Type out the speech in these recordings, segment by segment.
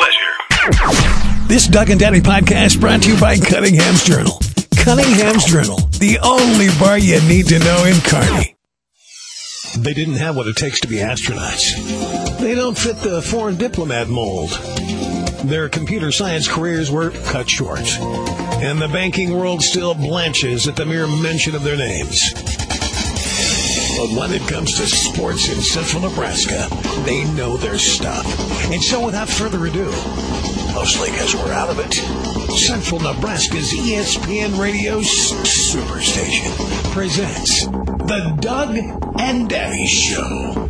pleasure. This Doug and Daddy podcast brought to you by Cunningham's Journal. Cunningham's Journal, the only bar you need to know in Kearney. They didn't have what it takes to be astronauts. They don't fit the foreign diplomat mold. Their computer science careers were cut short. And the banking world still blanches at the mere mention of their names. But when it comes to sports in central Nebraska, they know their stuff. And so without further ado, mostly because we're out of it, Central Nebraska's ESPN Radio Superstation presents The Doug and Daddy Show.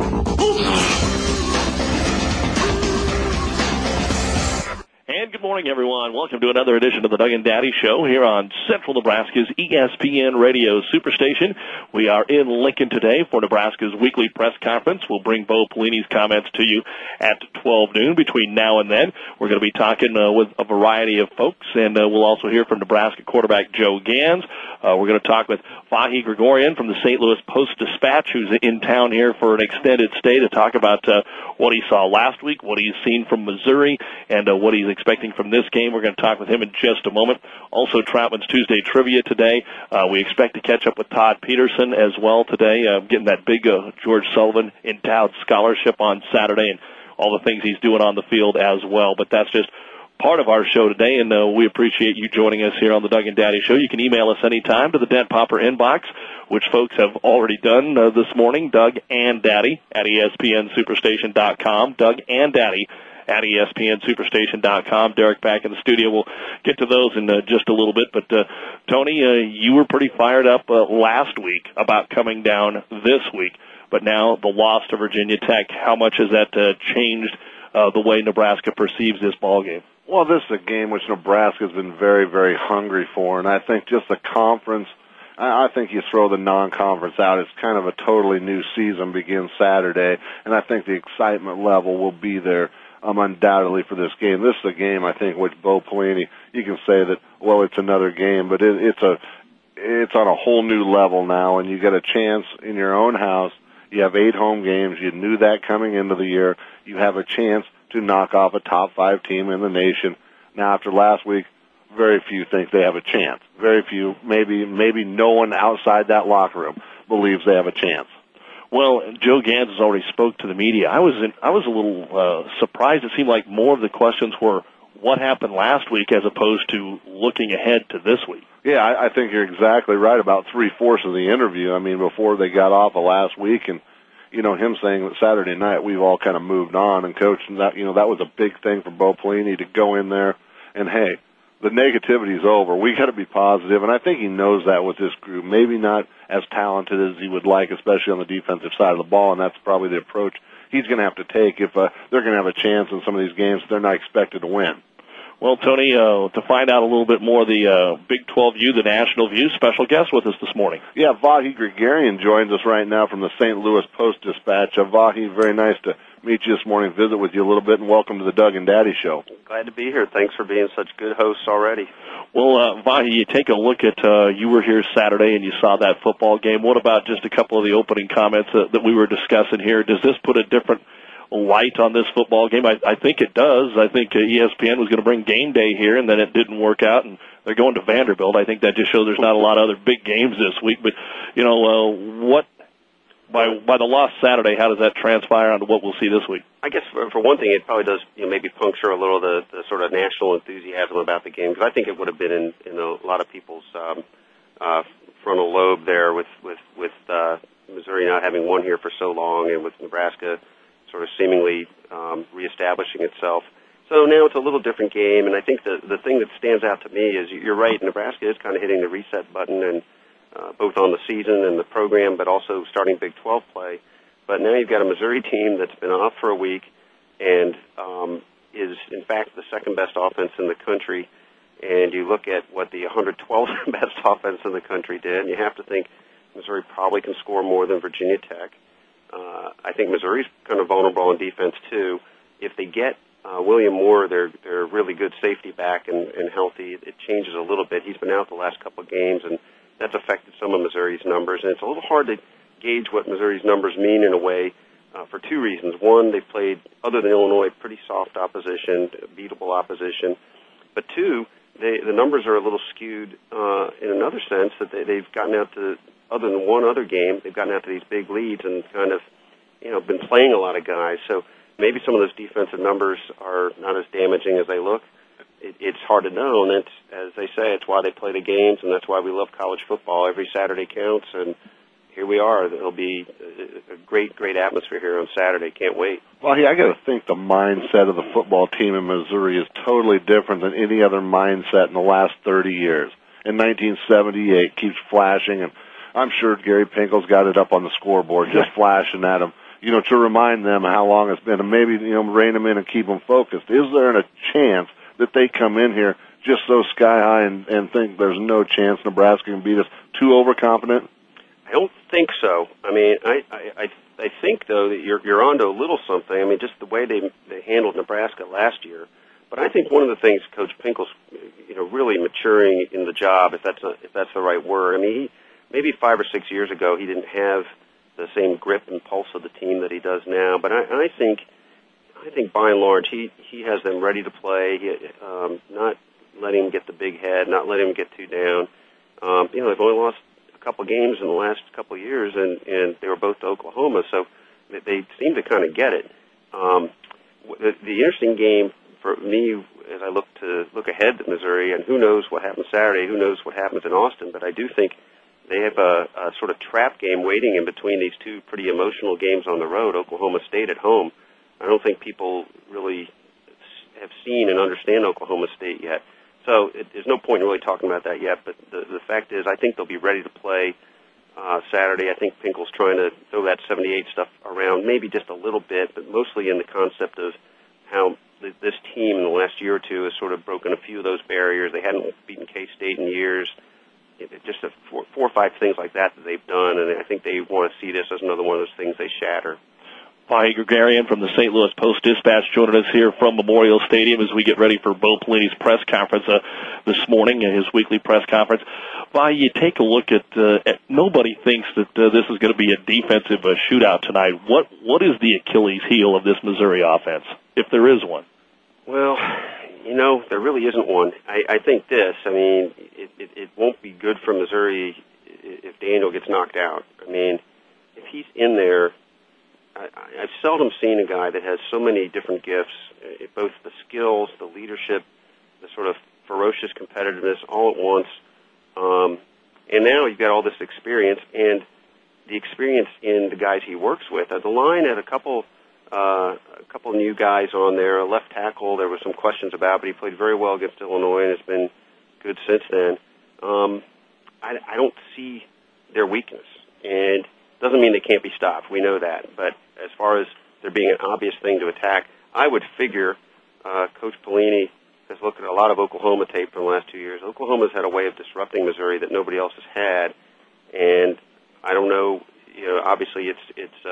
And good morning, everyone. Welcome to another edition of the Doug and Daddy Show here on Central Nebraska's ESPN Radio Superstation. We are in Lincoln today for Nebraska's weekly press conference. We'll bring Bo Pelini's comments to you at 12 noon. Between now and then, we're going to be talking with a variety of folks, and we'll also hear from Nebraska quarterback Joe Gans. We're going to talk with Vahe Gregorian from the St. Louis Post-Dispatch, who's in town here for an extended stay to talk about what he saw last week, what he's seen from Missouri, and what he's expecting from this game. We're going to talk with him in just a moment. Also, Troutman's Tuesday Trivia today. We expect to catch up with Todd Peterson as well today, getting that big George Sullivan endowed scholarship on Saturday and all the things he's doing on the field as well. But that's just part of our show today, and we appreciate you joining us here on the Doug and Daddy Show. You can email us anytime to the Dent Popper inbox, which folks have already done this morning, Doug and Daddy at ESPNSuperstation.com, Doug and Daddy at ESPNSuperstation.com. Derek back in the studio. We'll get to those in just a little bit. But, Tony, you were pretty fired up last week about coming down this week. But now the loss to Virginia Tech, how much has that changed the way Nebraska perceives this ball game? Well, this is a game which Nebraska's been very, very hungry for, and I think just the conference, I think you throw the non-conference out. It's kind of a totally new season begins Saturday, and I think the excitement level will be there undoubtedly for this game. This is a game, I think, which Bo Pelini, you can say that, well, it's another game, but it's on a whole new level now, and you get a chance in your own house. You have 8 home games. You knew that coming into the year. You have a chance to knock off a top 5 team in the nation. Now, after last week, very few think they have a chance. Very few, maybe no one outside that locker room believes they have a chance. Well, Joe Gans has already spoke to the media. I was a little surprised. It seemed like more of the questions were what happened last week as opposed to looking ahead to this week. Yeah, I think you're exactly right about 3/4 of the interview. I mean, before they got off of last week, and him saying that Saturday night we've all kind of moved on, and Coach, that that was a big thing for Bo Pelini to go in there and, hey, the negativity's over. We got to be positive, and I think he knows that with this group. Maybe not as talented as he would like, especially on the defensive side of the ball, and that's probably the approach he's going to have to take if they're going to have a chance in some of these games they're not expected to win. Well, Tony, to find out a little bit more of the Big 12 view, the national view, special guest with us this morning. Yeah, Vahe Gregorian joins us right now from the St. Louis Post-Dispatch. Vahe, very nice to meet you this morning, visit with you a little bit, and welcome to the Doug and Daddy Show. Glad to be here. Thanks for being such good hosts already. Well, Vahe, you take a look at, you were here Saturday and you saw that football game. What about just a couple of the opening comments that we were discussing here? Does this put a different light on this football game? I think it does. I think ESPN was going to bring game day here, and then it didn't work out, and they're going to Vanderbilt. I think that just shows there's not a lot of other big games this week. But, what by the loss Saturday, how does that transpire onto what we'll see this week? I guess for one thing, it probably does maybe puncture a little the sort of national enthusiasm about the game, because I think it would have been in a lot of people's frontal lobe there with Missouri not having won here for so long, and with Nebraska sort of seemingly reestablishing itself. So now it's a little different game, and I think the thing that stands out to me is you're right, Nebraska is kind of hitting the reset button, and both on the season and the program, but also starting Big 12 play. But now you've got a Missouri team that's been off for a week and is, in fact, the second-best offense in the country. And you look at what the 112th best offense in the country did, and you have to think Missouri probably can score more than Virginia Tech. I think Missouri's kind of vulnerable on defense, too. If they get William Moore, their really good safety back and healthy, it changes a little bit. He's been out the last couple of games, and that's affected some of Missouri's numbers. And it's a little hard to gauge what Missouri's numbers mean in a way for two reasons. One, they've played, other than Illinois, pretty soft opposition, beatable opposition. But two, the numbers are a little skewed in another sense, that they've gotten out to, other than one other game, they've gotten out to these big leads and kind of, been playing a lot of guys. So maybe some of those defensive numbers are not as damaging as they look. It's hard to know, and it's, as they say, it's why they play the games, and that's why we love college football. Every Saturday counts, and here we are. There'll be a great, great atmosphere here on Saturday. Can't wait. Well, I got to think the mindset of the football team in Missouri is totally different than any other mindset in the last 30 years. In 1978, keeps flashing, and I'm sure Gary Pinkel's got it up on the scoreboard, just flashing at them, to remind them how long it's been, and maybe, rein them in and keep them focused. Is there a chance that they come in here just so sky high and think there's no chance Nebraska can beat us, too overconfident? I don't think so. I mean, I think, though, that you're onto a little something. I mean, just the way they handled Nebraska last year. But I think one of the things Coach Pinkel's, really maturing in the job, if that's the right word. I mean, maybe 5 or 6 years ago, he didn't have the same grip and pulse of the team that he does now. But I think by and large, he has them ready to play. Not letting him get the big head, not letting him get too down. They've only lost a couple games in the last couple of years, and they were both to Oklahoma, so they seem to kind of get it. The interesting game for me, as I look ahead to Missouri, and who knows what happens Saturday, who knows what happens in Austin, but I do think they have a sort of trap game waiting in between these two pretty emotional games on the road, Oklahoma State at home. I don't think people really have seen and understand Oklahoma State yet. So there's no point in really talking about that yet, but the fact is I think they'll be ready to play Saturday. I think Pinkel's trying to throw that 78 stuff around, maybe just a little bit, but mostly in the concept of how this team in the last year or two has sort of broken a few of those barriers. They hadn't beaten K-State in years. Just four or five things like that they've done, and I think they want to see this as another one of those things they shatter. Vahe Gregorian from the St. Louis Post-Dispatch joining us here from Memorial Stadium as we get ready for Bo Pelini's press conference this morning, his weekly press conference. Vahe, you take a look at nobody thinks that this is going to be a defensive shootout tonight. What is the Achilles heel of this Missouri offense, if there is one? Well, there really isn't one. I think this. I mean, it won't be good for Missouri if Daniel gets knocked out. I mean, if he's in there, I've seldom seen a guy that has so many different gifts, both the skills, the leadership, the sort of ferocious competitiveness all at once. And now you've got all this experience, and the experience in the guys he works with. The line had a couple of new guys on there. A left tackle there was some questions about, but he played very well against Illinois and has been good since then. I don't see their weakness, and doesn't mean they can't be stopped. We know that. But as far as there being an obvious thing to attack, I would figure Coach Pelini has looked at a lot of Oklahoma tape from the last 2 years. Oklahoma's had a way of disrupting Missouri that nobody else has had, and I don't know. Obviously it's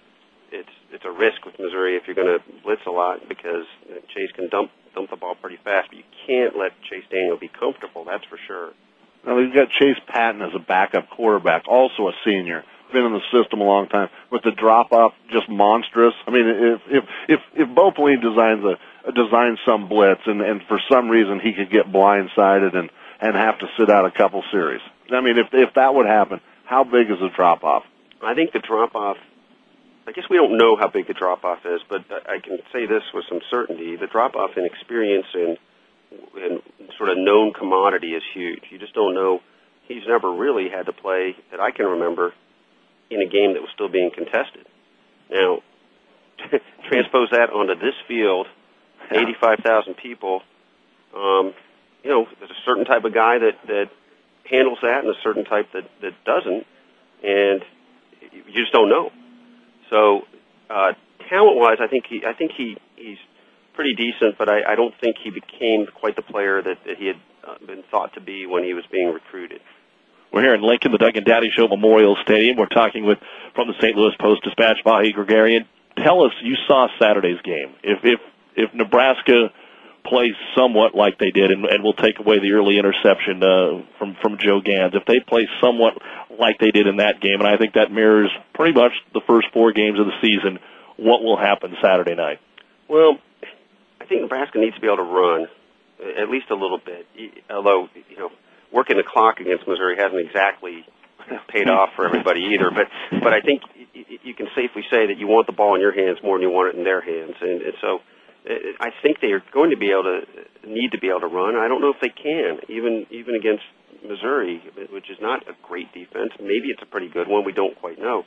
a risk with Missouri if you're going to blitz a lot because Chase can dump the ball pretty fast, but you can't let Chase Daniel be comfortable. That's for sure. Now they've got Chase Patton as a backup quarterback, also a senior. Been in the system a long time. With the drop off, just monstrous. I mean, if Bo Pelini designs some blitz and for some reason he could get blindsided and have to sit out a couple series. I mean, if that would happen, how big is the drop off? I think the drop off. I guess we don't know how big the drop off is, but I can say this with some certainty: the drop off in experience and sort of known commodity is huge. You just don't know. He's never really had to play that I can remember in a game that was still being contested. Now, transpose that onto this field, 85,000 people, there's a certain type of guy that handles that and a certain type that doesn't, and you just don't know. So, talent-wise, I think he's pretty decent, but I don't think he became quite the player that he had been thought to be when he was being recruited. We're here in Lincoln, the Doug and Daddy Show, Memorial Stadium. We're talking from the St. Louis Post-Dispatch, Vahe Gregorian. Tell us, you saw Saturday's game. If Nebraska plays somewhat like they did, and we'll take away the early interception from Joe Gans, if they play somewhat like they did in that game, and I think that mirrors pretty much the first 4 games of the season, what will happen Saturday night? Well, I think Nebraska needs to be able to run at least a little bit, although, working the clock against Missouri hasn't exactly paid off for everybody either. But I think you can safely say that you want the ball in your hands more than you want it in their hands. And so I think they are going to need to be able to run. I don't know if they can, even against Missouri, which is not a great defense. Maybe it's a pretty good one. We don't quite know.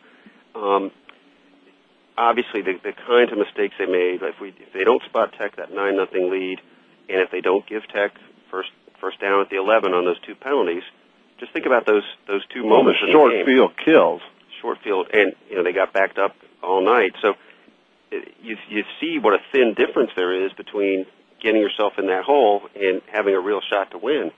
Obviously, the kinds of mistakes they made, if they don't spot Tech that 9-0 lead, and if they don't give Tech first down at the 11 on those two penalties, just think about those two moments. The short field kills. Short field, and they got backed up all night. So you see what a thin difference there is between getting yourself in that hole and having a real shot to win.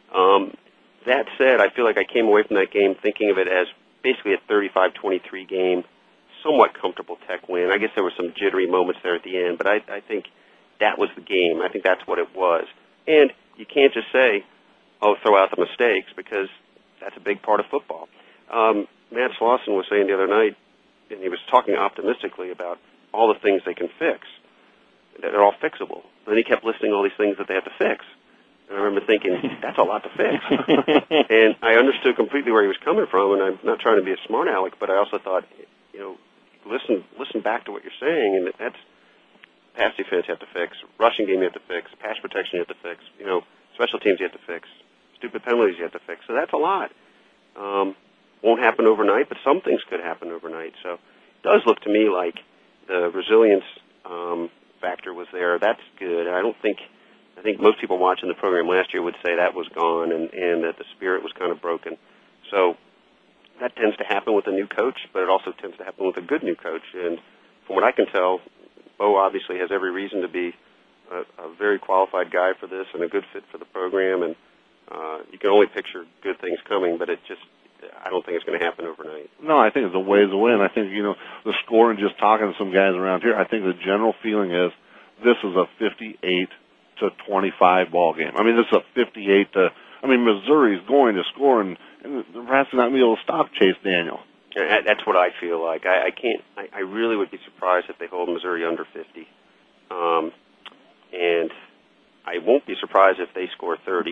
That said, I feel like I came away from that game thinking of it as basically a 35-23 game, somewhat comfortable Tech win. I guess there were some jittery moments there at the end, but I think that was the game. I think that's what it was. And you can't just say, throw out the mistakes, because that's a big part of football. Matt Slauson was saying the other night, and he was talking optimistically about all the things they can fix. They're all fixable. Then he kept listing all these things that they have to fix. And I remember thinking, that's a lot to fix. And I understood completely where he was coming from, and I'm not trying to be a smart aleck, but I also thought, listen back to what you're saying, and that's pass defense you have to fix, rushing game you have to fix, pass protection you have to fix, special teams you have to fix, stupid penalties you have to fix. So that's a lot. Won't happen overnight, but some things could happen overnight. So it does look to me like the resilience factor was there. That's good. I think most people watching the program last year would say that was gone and that the spirit was kind of broken. So that tends to happen with a new coach, but it also tends to happen with a good new coach. And from what I can tell, Bo obviously has every reason to be a very qualified guy for this and a good fit for the program. And you can only picture good things coming, but I don't think it's going to happen overnight. No, I think it's a ways away. And I think, the score, and just talking to some guys around here, I think the general feeling is this is a 58-25 ball game. I mean, this is a Missouri's going to score, and Nebraska's not going to be able to stop Chase Daniel. That's what I feel like. I really would be surprised if they hold Missouri under 50. And I won't be surprised if they score 30.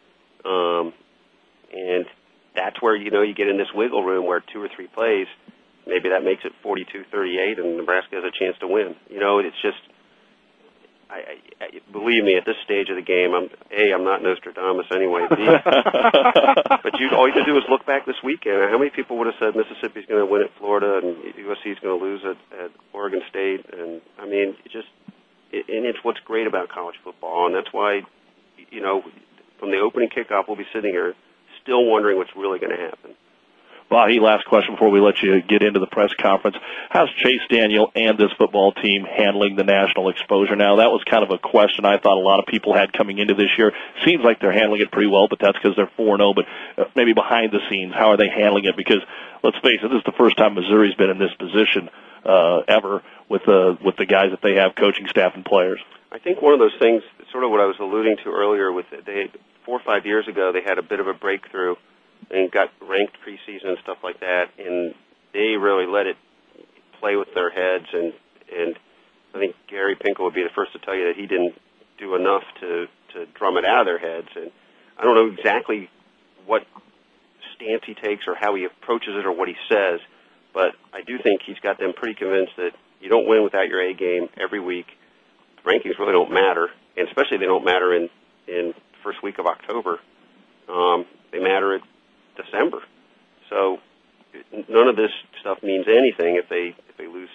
And that's where, you get in this wiggle room where 2 or 3 plays, maybe that makes it 42-38 and Nebraska has a chance to win. It's just, believe me, at this stage of the game, I'm not Nostradamus anyway. But all you have to do is look back this weekend. How many people would have said Mississippi's going to win at Florida and USC's going to lose at Oregon State? And I mean, and it's what's great about college football, and that's why, from the opening kickoff, we'll be sitting here still wondering what's really going to happen. Vahe, last question before we let you get into the press conference. How's Chase Daniel and this football team handling the national exposure now? That was kind of a question I thought a lot of people had coming into this year. Seems like they're handling it pretty well, but that's because they're 4-0. But maybe behind the scenes, how are they handling it? Because, let's face it, this is the first time Missouri's been in this position ever with the guys that they have, coaching staff and players. I think one of those things, sort of what I was alluding to earlier, 4 or 5 years ago, they had a bit of a breakthrough and got ranked preseason and stuff like that, and they really let it play with their heads, and I think Gary Pinkel would be the first to tell you that he didn't do enough to drum it out of their heads. And I don't know exactly what stance he takes or how he approaches it or what he says, but I do think he's got them pretty convinced that you don't win without your A game every week. The rankings really don't matter, and especially they don't matter in the first week of October. They matter at December. So none of this stuff means anything if they lose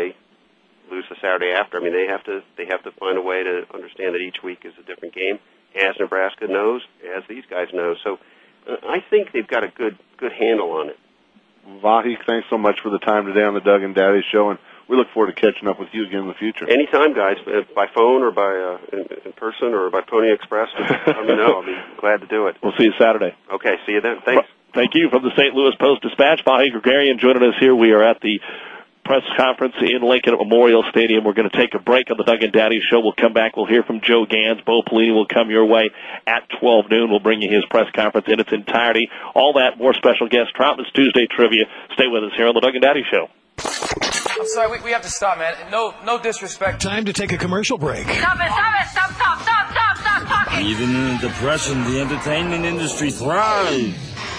the Saturday after. I mean, they have to find a way to understand that each week is a different game, as Nebraska knows, as these guys know. So I think they've got a good handle on it. Vahe, thanks so much for the time today on the Doug and Daddy Show, and we look forward to catching up with you again in the future. Anytime, guys, by phone or by in person or by Pony Express, just let me know. I'll be glad to do it. We'll see you Saturday. Okay, see you then. Thanks. Thank you. From the St. Louis Post-Dispatch, Vahe Gregorian joining us here. We are at the press conference in Lincoln at Memorial Stadium. We're going to take a break on the Doug and Daddy Show. We'll come back. We'll hear from Joe Gans. Bo Pelini will come your way at 12 noon. We'll bring you his press conference in its entirety. All that, more special guests, Troutman's Tuesday Trivia. Stay with us here on the Doug and Daddy Show. I'm sorry, we have to stop, man. No disrespect. Time to take a commercial break. Stop talking. Even in a depression, the entertainment industry thrives.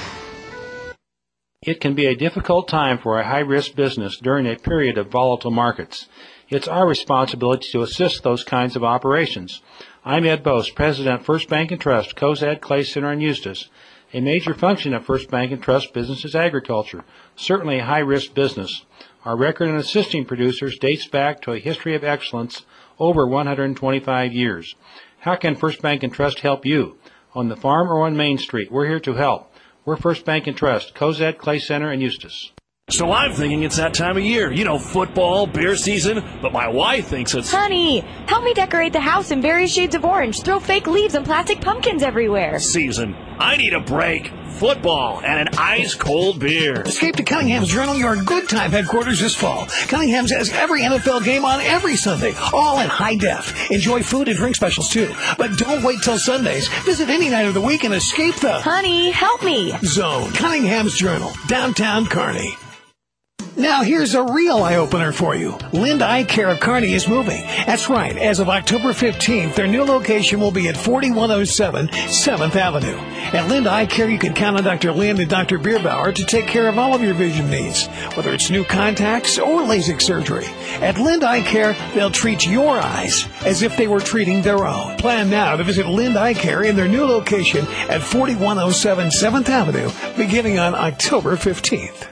It can be a difficult time for a high-risk business during a period of volatile markets. It's our responsibility to assist those kinds of operations. I'm Ed Bose, President, First Bank & Trust, Cozad Clay Center in Eustis. A major function of First Bank & Trust business is agriculture, certainly a high-risk business. Our record in assisting producers dates back to a history of excellence over 125 years. How can First Bank & Trust help you? On the farm or on Main Street, we're here to help. We're First Bank & Trust, Cozad Clay Center in Eustis. So I'm thinking it's that time of year. You know, football, beer season. But my wife thinks it's... Honey, help me decorate the house in various shades of orange. Throw fake leaves and plastic pumpkins everywhere. Season. I need a break. Football and an ice-cold beer. Escape to Cunningham's Journal, your good time headquarters this fall. Cunningham's has every NFL game on every Sunday, all in high def. Enjoy food and drink specials, too. But don't wait till Sundays. Visit any night of the week and escape the... Honey, help me. Zone. Cunningham's Journal, downtown Kearney. Now, here's a real eye-opener for you. Lind Eye Care of Kearney is moving. That's right. As of October 15th, their new location will be at 4107 7th Avenue. At Lind Eye Care, you can count on Dr. Lind and Dr. Bierbauer to take care of all of your vision needs, whether it's new contacts or LASIK surgery. At Lind Eye Care, they'll treat your eyes as if they were treating their own. Plan now to visit Lind Eye Care in their new location at 4107 7th Avenue, beginning on October 15th.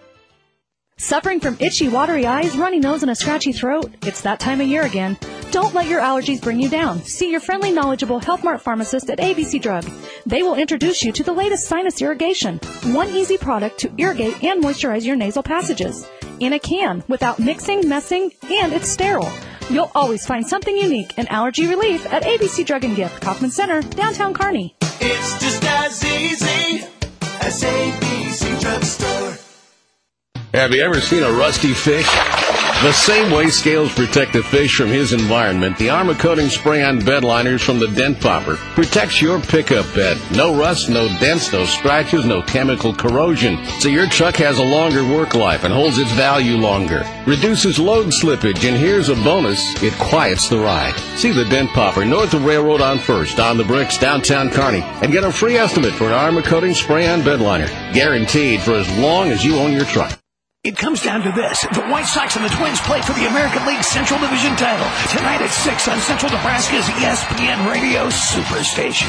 Suffering from itchy, watery eyes, runny nose, and a scratchy throat? It's that time of year again. Don't let your allergies bring you down. See your friendly, knowledgeable Health Mart pharmacist at ABC Drug. They will introduce you to the latest sinus irrigation, one easy product to irrigate and moisturize your nasal passages. In a can, without mixing, messing, and it's sterile. You'll always find something unique and allergy relief at ABC Drug & Gift, Kaufman Center, downtown Kearney. It's just as easy as ABC Drug Store. Have you ever seen a rusty fish? The same way scales protect the fish from his environment, the Armor Coating Spray-On Bed Liners from the Dent Popper protects your pickup bed. No rust, no dents, no scratches, no chemical corrosion. So your truck has a longer work life and holds its value longer. Reduces load slippage, and here's a bonus, it quiets the ride. See the Dent Popper north of Railroad on First, on the Bricks, downtown Kearney, and get a free estimate for an Armor Coating Spray-On Bed Liner. Guaranteed for as long as you own your truck. It comes down to this. The White Sox and the Twins play for the American League Central Division title tonight at 6 on Central Nebraska's ESPN Radio Superstation.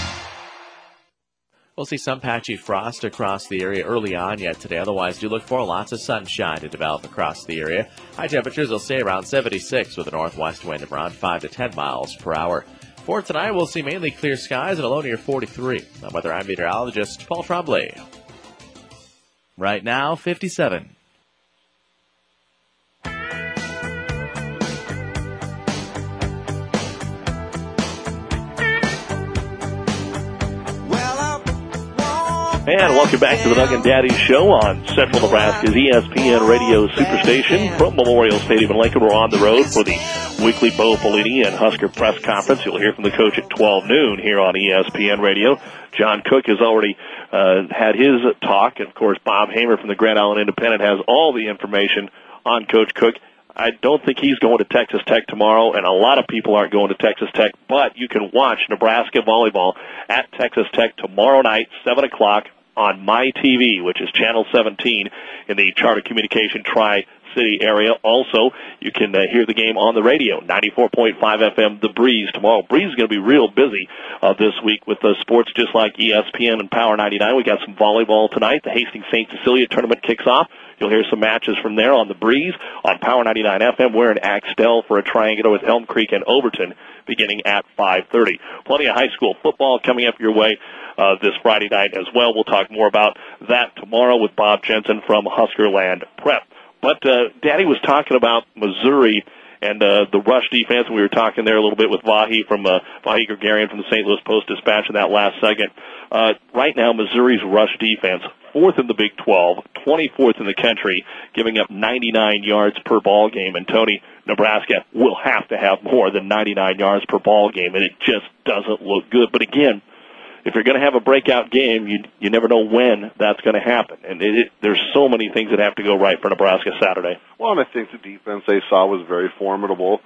We'll see some patchy frost across the area early on yet today. Otherwise, do look for lots of sunshine to develop across the area. High temperatures will stay around 76 with a northwest wind of around 5 to 10 miles per hour. For tonight, we'll see mainly clear skies and a low near 43. I'm weather meteorologist Paul Trombley. Right now, 57. And welcome back to the Doug and Daddy Show on Central Nebraska's ESPN Radio Superstation from Memorial Stadium in Lincoln. We're on the road for the weekly Bo Pelini and Husker press conference. You'll hear from the coach at 12 noon here on ESPN Radio. John Cook has already had his talk. And, of course, Bob Hamer from the Grand Island Independent has all the information on Coach Cook. I don't think he's going to Texas Tech tomorrow, and a lot of people aren't going to Texas Tech, but you can watch Nebraska volleyball at Texas Tech tomorrow night, 7 o'clock on MyTV, which is Channel 17 in the Charter Communication Tri-City area. Also, you can hear the game on the radio, 94.5 FM, The Breeze tomorrow. Breeze is going to be real busy this week with sports just like ESPN and Power 99. We got some volleyball tonight. The Hastings St. Cecilia tournament kicks off. You'll hear some matches from there on The Breeze. On Power 99 FM, we're in Axtell for a triangular with Elm Creek and Overton beginning at 5:30. Plenty of high school football coming up your way this Friday night as well. We'll talk more about that tomorrow with Bob Jensen from Huskerland Prep. But Daddy was talking about Missouri and the rush defense. We were talking there a little bit with Vahi Gregorian from the St. Louis Post-Dispatch in that last segment. Right now, Missouri's rush defense, 4th in the Big 12, 24th in the country, giving up 99 yards per ball game. And Tony, Nebraska will have to have more than 99 yards per ball game, and it just doesn't look good. But again, if you're going to have a breakout game, you never know when that's going to happen. And there's so many things that have to go right for Nebraska Saturday. Well, and I think the defense they saw was very formidable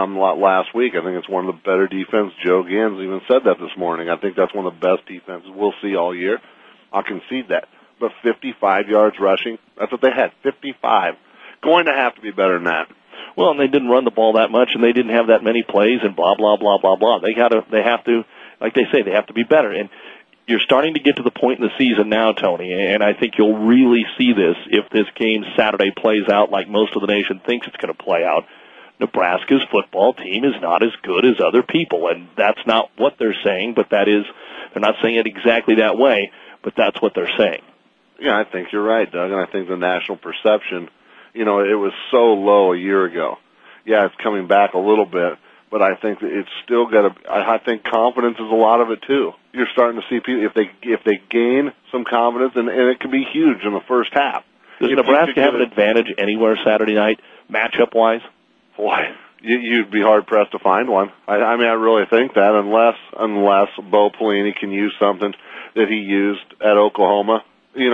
last week. I think it's one of the better defense. Joe Gans even said that this morning. I think that's one of the best defenses we'll see all year. I'll concede that. But 55 yards rushing, that's what they had, 55. Going to have to be better than that. Well, and they didn't run the ball that much, and they didn't have that many plays, and blah, blah, blah, blah, blah. They have to, like they say, they have to be better. And you're starting to get to the point in the season now, Tony, and I think you'll really see this if this game Saturday plays out like most of the nation thinks it's going to play out. Nebraska's football team is not as good as other people, and that's not what they're saying, but that is, they're not saying it exactly that way, but that's what they're saying. Yeah, I think you're right, Doug, and I think the national perception, it was so low a year ago. Yeah, it's coming back a little bit, but I think that it's still got to. I think confidence is a lot of it too. You're starting to see people if they gain some confidence, and it can be huge in the first half. Does Nebraska have an advantage anywhere Saturday night, matchup wise? Boy, you'd be hard pressed to find one. I mean, I really think that unless Bo Pelini can use something that he used at Oklahoma.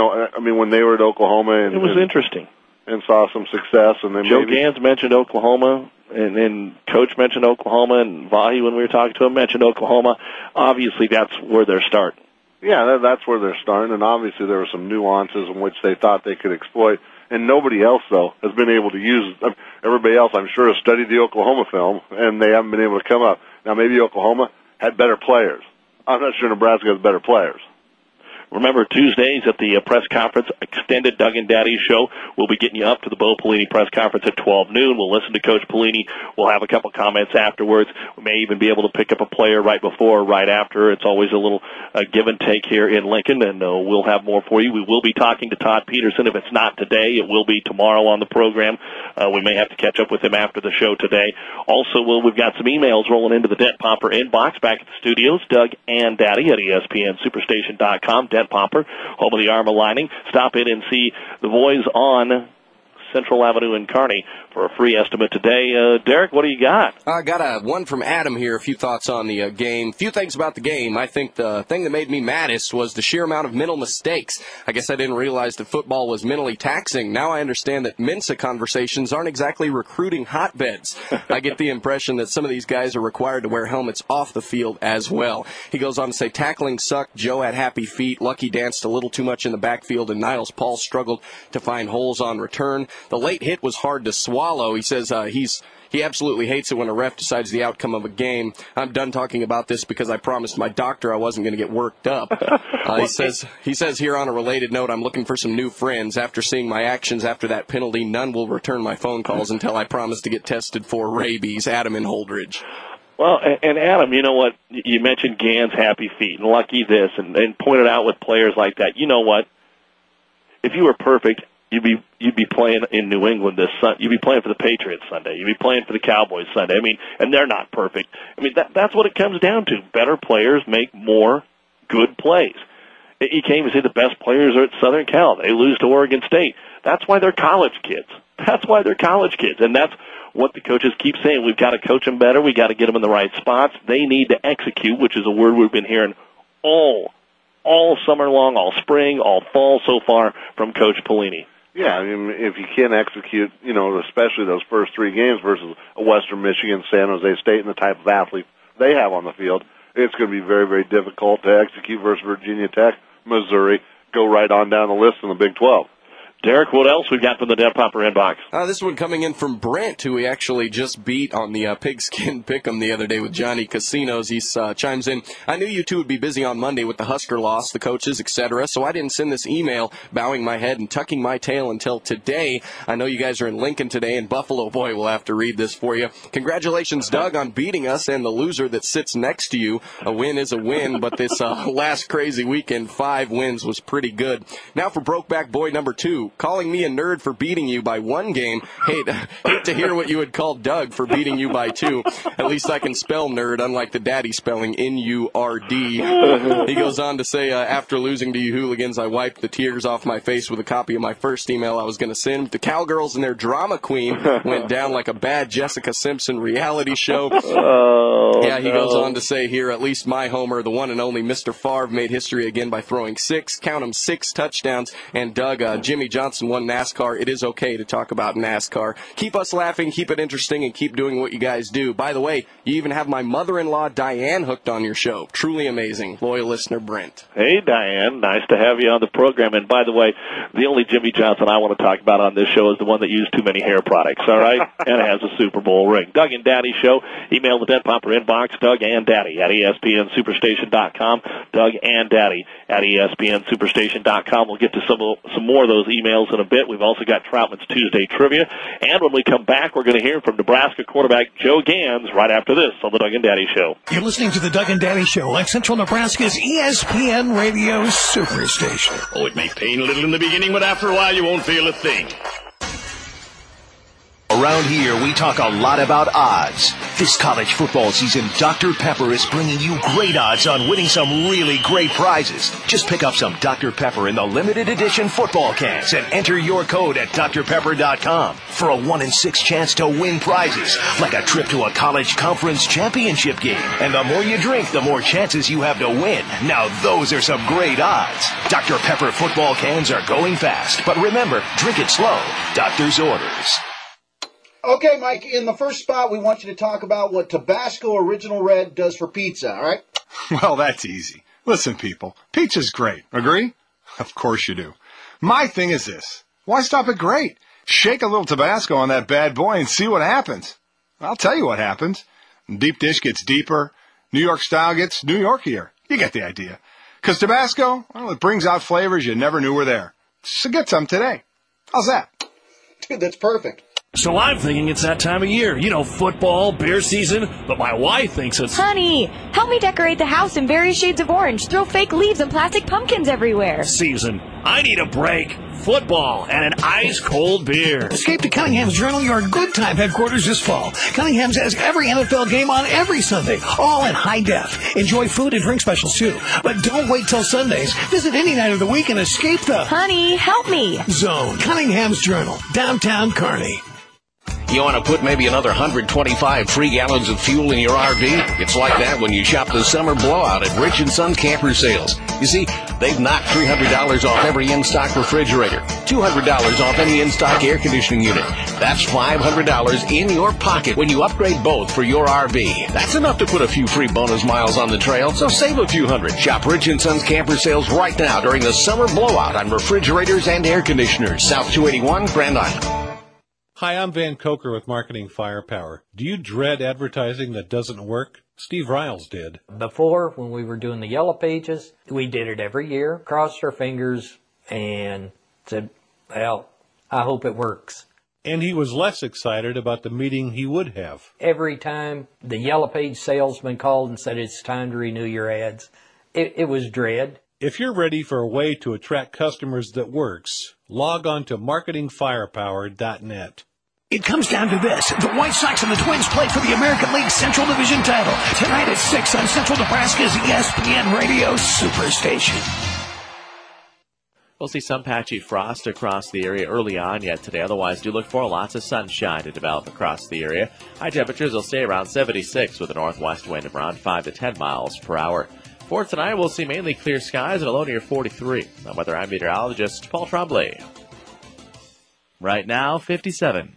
I mean, when they were at Oklahoma, and it was interesting. And saw some success, and then Joe Gans mentioned Oklahoma, and then Coach mentioned Oklahoma, and Vahi, when we were talking to him, mentioned Oklahoma. Obviously, that's where they're starting. Yeah, that's where they're starting, and obviously there were some nuances in which they thought they could exploit, and nobody else, though, has been able to use. Everybody else, I'm sure, has studied the Oklahoma film, and they haven't been able to come up. Now, maybe Oklahoma had better players. I'm not sure Nebraska has better players. Remember, Tuesdays at the press conference, extended Doug and Daddy show. We'll be getting you up to the Bo Pelini press conference at 12 noon. We'll listen to Coach Pelini. We'll have a couple comments afterwards. We may even be able to pick up a player right before or right after. It's always a little give and take here in Lincoln, and we'll have more for you. We will be talking to Todd Peterson. If it's not today, it will be tomorrow on the program. We may have to catch up with him after the show today. Also, we've got some emails rolling into the Dent Popper inbox back at the studios. Doug and Daddy at ESPNSuperstation.com. Dent Popper, home of the Arma Lining. Stop in and see the boys on Central Avenue in Kearney for a free estimate today. Derek, what do you got? I got one from Adam here, a few thoughts on the game. A few things about the game. I think the thing that made me maddest was the sheer amount of mental mistakes. I guess I didn't realize that football was mentally taxing. Now I understand that Mensa conversations aren't exactly recruiting hotbeds. I get the impression that some of these guys are required to wear helmets off the field as well. He goes on to say, tackling sucked, Joe had happy feet, Lucky danced a little too much in the backfield, and Niles Paul struggled to find holes on return. The late hit was hard to swallow. He says he absolutely hates it when a ref decides the outcome of a game. I'm done talking about this because I promised my doctor I wasn't going to get worked up. He says here on a related note, I'm looking for some new friends. After seeing my actions after that penalty, none will return my phone calls until I promise to get tested for rabies. Adam in Holdridge. Well, and Adam, you know what? You mentioned Gans' happy feet and Lucky this, and pointed out with players like that. You know what? If you were perfect, you'd be playing in New England this Sunday. You'd be playing for the Patriots Sunday. You'd be playing for the Cowboys Sunday. I mean, and they're not perfect. I mean, that's what it comes down to. Better players make more good plays. You can't even say the best players are at Southern Cal. They lose to Oregon State. That's why they're college kids. And that's what the coaches keep saying. We've got to coach them better. We've got to get them in the right spots. They need to execute, which is a word we've been hearing all summer long, all spring, all fall so far from Coach Pelini. Yeah, I mean, if you can't execute, especially those first three games versus a Western Michigan, San Jose State, and the type of athlete they have on the field, it's going to be very, very difficult to execute versus Virginia Tech, Missouri, go right on down the list in the Big 12. Derek, what else we got from the Dent Popper inbox? This one coming in from Brent, who we actually just beat on the Pigskin Pick'em the other day with Johnny Casinos. He chimes in, I knew you two would be busy on Monday with the Husker loss, the coaches, etc., so I didn't send this email bowing my head and tucking my tail until today. I know you guys are in Lincoln today, and Buffalo Boy will have to read this for you. Congratulations, Doug, on beating us and the loser that sits next to you. A win is a win, but this last crazy weekend, 5 wins was pretty good. Now for Brokeback Boy number 2. 2. Calling me a nerd for beating you by 1 game. Hate to hear what you would call Doug for beating you by 2. At least I can spell nerd, unlike the daddy spelling N-U-R-D. He goes on to say, after losing to you hooligans, I wiped the tears off my face with a copy of my first email I was going to send. The Cowgirls and their drama queen went down like a bad Jessica Simpson reality show. He goes on to say here, at least my homer, the one and only Mr. Favre, made history again by throwing 6 touchdowns. And Doug, Jimmy Johnson won NASCAR. It is okay to talk about NASCAR. Keep us laughing, keep it interesting, and keep doing what you guys do. By the way, you even have my mother-in-law, Diane, hooked on your show. Truly amazing. Loyal listener, Brent. Hey, Diane. Nice to have you on the program. And by the way, the only Jimmy Johnson I want to talk about on this show is the one that used too many hair products, all right? And has a Super Bowl ring. Doug and Daddy Show. Email the Den Popper inbox, Doug and Daddy at ESPNSuperstation.com. Doug and Daddy at ESPNSuperstation.com. We'll get to some more of those emails in a bit. We've also got Troutman's Tuesday Trivia. And when we come back, we're going to hear from Nebraska quarterback Joe Gans right after this on the Doug and Daddy Show. You're listening to the Doug and Daddy Show on Central Nebraska's ESPN Radio Superstation. Oh, it may pain a little in the beginning, but after a while you won't feel a thing. Around here, we talk a lot about odds. This college football season, Dr. Pepper is bringing you great odds on winning some really great prizes. Just pick up some Dr. Pepper in the limited edition football cans and enter your code at drpepper.com for a 1 in 6 chance to win prizes, like a trip to a college conference championship game. And the more you drink, the more chances you have to win. Now, those are some great odds. Dr. Pepper football cans are going fast, but remember, drink it slow. Doctor's orders. Okay, Mike, in the first spot, we want you to talk about what Tabasco Original Red does for pizza, all right? Well, that's easy. Listen, people, pizza's great. Agree? Of course you do. My thing is this. Why stop at great? Shake a little Tabasco on that bad boy and see what happens. I'll tell you what happens. Deep dish gets deeper. New York style gets New Yorkier. You get the idea. Because Tabasco, well, it brings out flavors you never knew were there. So get some today. How's that? Dude, that's perfect. So I'm thinking it's that time of year. You know, football, beer season, but my wife thinks it's... Honey, help me decorate the house in various shades of orange. Throw fake leaves and plastic pumpkins everywhere. Season. I need a break. Football and an ice-cold beer. Escape to Cunningham's Journal, your good time headquarters this fall. Cunningham's has every NFL game on every Sunday, all in high def. Enjoy food and drink specials, too. But don't wait till Sundays. Visit any night of the week and escape the... Honey, help me. Zone. Cunningham's Journal. Downtown Kearney. You want to put maybe another 125 free gallons of fuel in your RV? It's like that when you shop the summer blowout at Rich & Son Camper Sales. You see, they've knocked $300 off every in-stock refrigerator, $200 off any in-stock air conditioning unit. That's $500 in your pocket when you upgrade both for your RV. That's enough to put a few free bonus miles on the trail, so save a few hundred. Shop Rich & Son's Camper Sales right now during the summer blowout on refrigerators and air conditioners. South 281, Grand Island. Hi, I'm Van Coker with Marketing Firepower. Do you dread advertising that doesn't work? Steve Riles did. Before, when we were doing the Yellow Pages, we did it every year, crossed our fingers, and said, well, I hope it works. And he was less excited about the meeting he would have. Every time the Yellow Page salesman called and said it's time to renew your ads, it was dread. If you're ready for a way to attract customers that works, log on to marketingfirepower.net. It comes down to this. The White Sox and the Twins play for the American League Central Division title tonight at 6 on Central Nebraska's ESPN Radio Superstation. We'll see some patchy frost across the area early on yet today. Otherwise, do look for lots of sunshine to develop across the area. High temperatures will stay around 76 with a northwest wind of around 5 to 10 miles per hour. For tonight, we'll see mainly clear skies and a low near 43. On weather, I'm meteorologist Paul Trombley. Right now, 57.